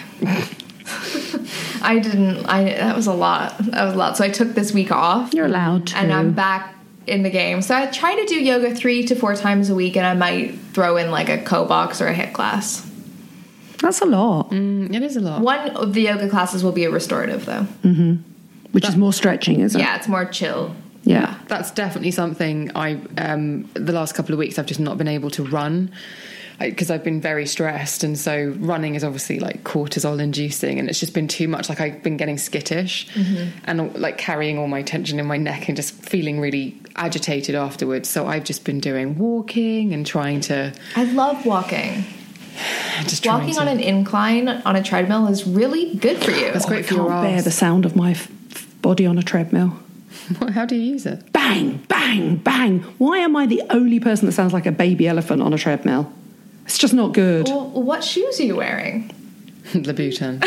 That was a lot. So I took this week off. You're allowed to. And I'm back in the game. So I try to do yoga 3 to 4 times a week, and I might throw in like a co-box or a HIIT class. That's a lot. It is a lot. One of the yoga classes will be a restorative, though. Which is more stretching, isn't it? Yeah, it's more chill. Yeah. That's definitely something the last couple of weeks I've just not been able to run because I've been very stressed, and so running is obviously like cortisol inducing, and it's just been too much. Like I've been getting skittish and like carrying all my tension in my neck and just feeling really agitated afterwards. So I've just been doing walking and trying to I love walking. trying On an incline on a treadmill is really good for you. That's great I for your can't bear arse. the sound of my body on a treadmill. How do you use it? Bang, bang, bang. Why am I the only person that sounds like a baby elephant on a treadmill? It's just not good. Well, what shoes are you wearing? Louboutin.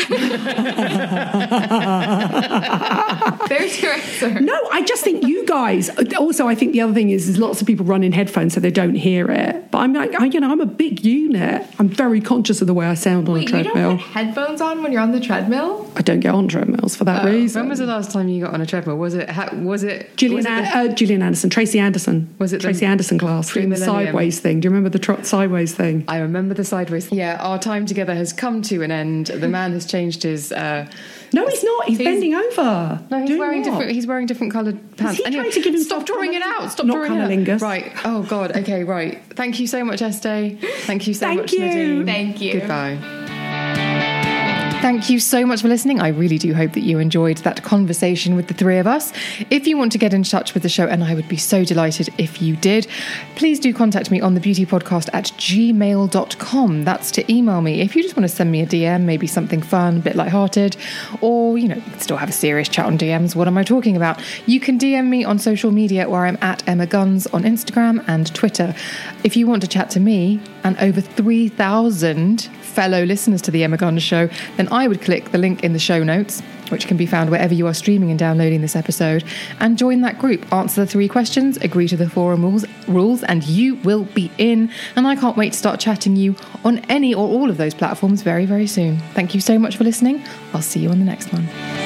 There's your answer. No, I just think you guys. Also, I think the other thing is lots of people run in headphones so they don't hear it. But I'm like, I'm a big unit. I'm very conscious of the way I sound on a treadmill. You don't put headphones on when you're on the treadmill? I don't get on treadmills for that reason. When was the last time you got on a treadmill? Was it Gillian Anderson, Tracy Anderson? Was it Tracy Anderson class doing the sideways thing? Do you remember the sideways thing? I remember the sideways. Yeah, our time together has come to an end. The man has changed his. No, he's not. He's bending over. No, he's wearing different. He's wearing different coloured pants. Is he trying to give himself? Stop drawing it out. Stop not drawing it out. cunnilingus. Right. Oh God. Okay. Right. Thank you so much, Estee. Thank you so much, you. Nadine. Thank you. Goodbye. Thank you so much for listening. I really do hope that you enjoyed that conversation with the three of us. If you want to get in touch with the show, and I would be so delighted if you did, please do contact me on thebeautypodcast@gmail.com. That's to email me. If you just want to send me a DM, maybe something fun, a bit lighthearted, or, you can still have a serious chat on DMs. What am I talking about? You can DM me on social media where I'm at Emma Guns on Instagram and Twitter. If you want to chat to me and over 3,000 fellow listeners to the Emma Guns Show, then I would click the link in the show notes, which can be found wherever you are streaming and downloading this episode, and join that group. Answer the 3 questions, agree to the forum rules, and you will be in. And I can't wait to start chatting you on any or all of those platforms very, very soon. Thank you so much for listening. I'll see you on the next one.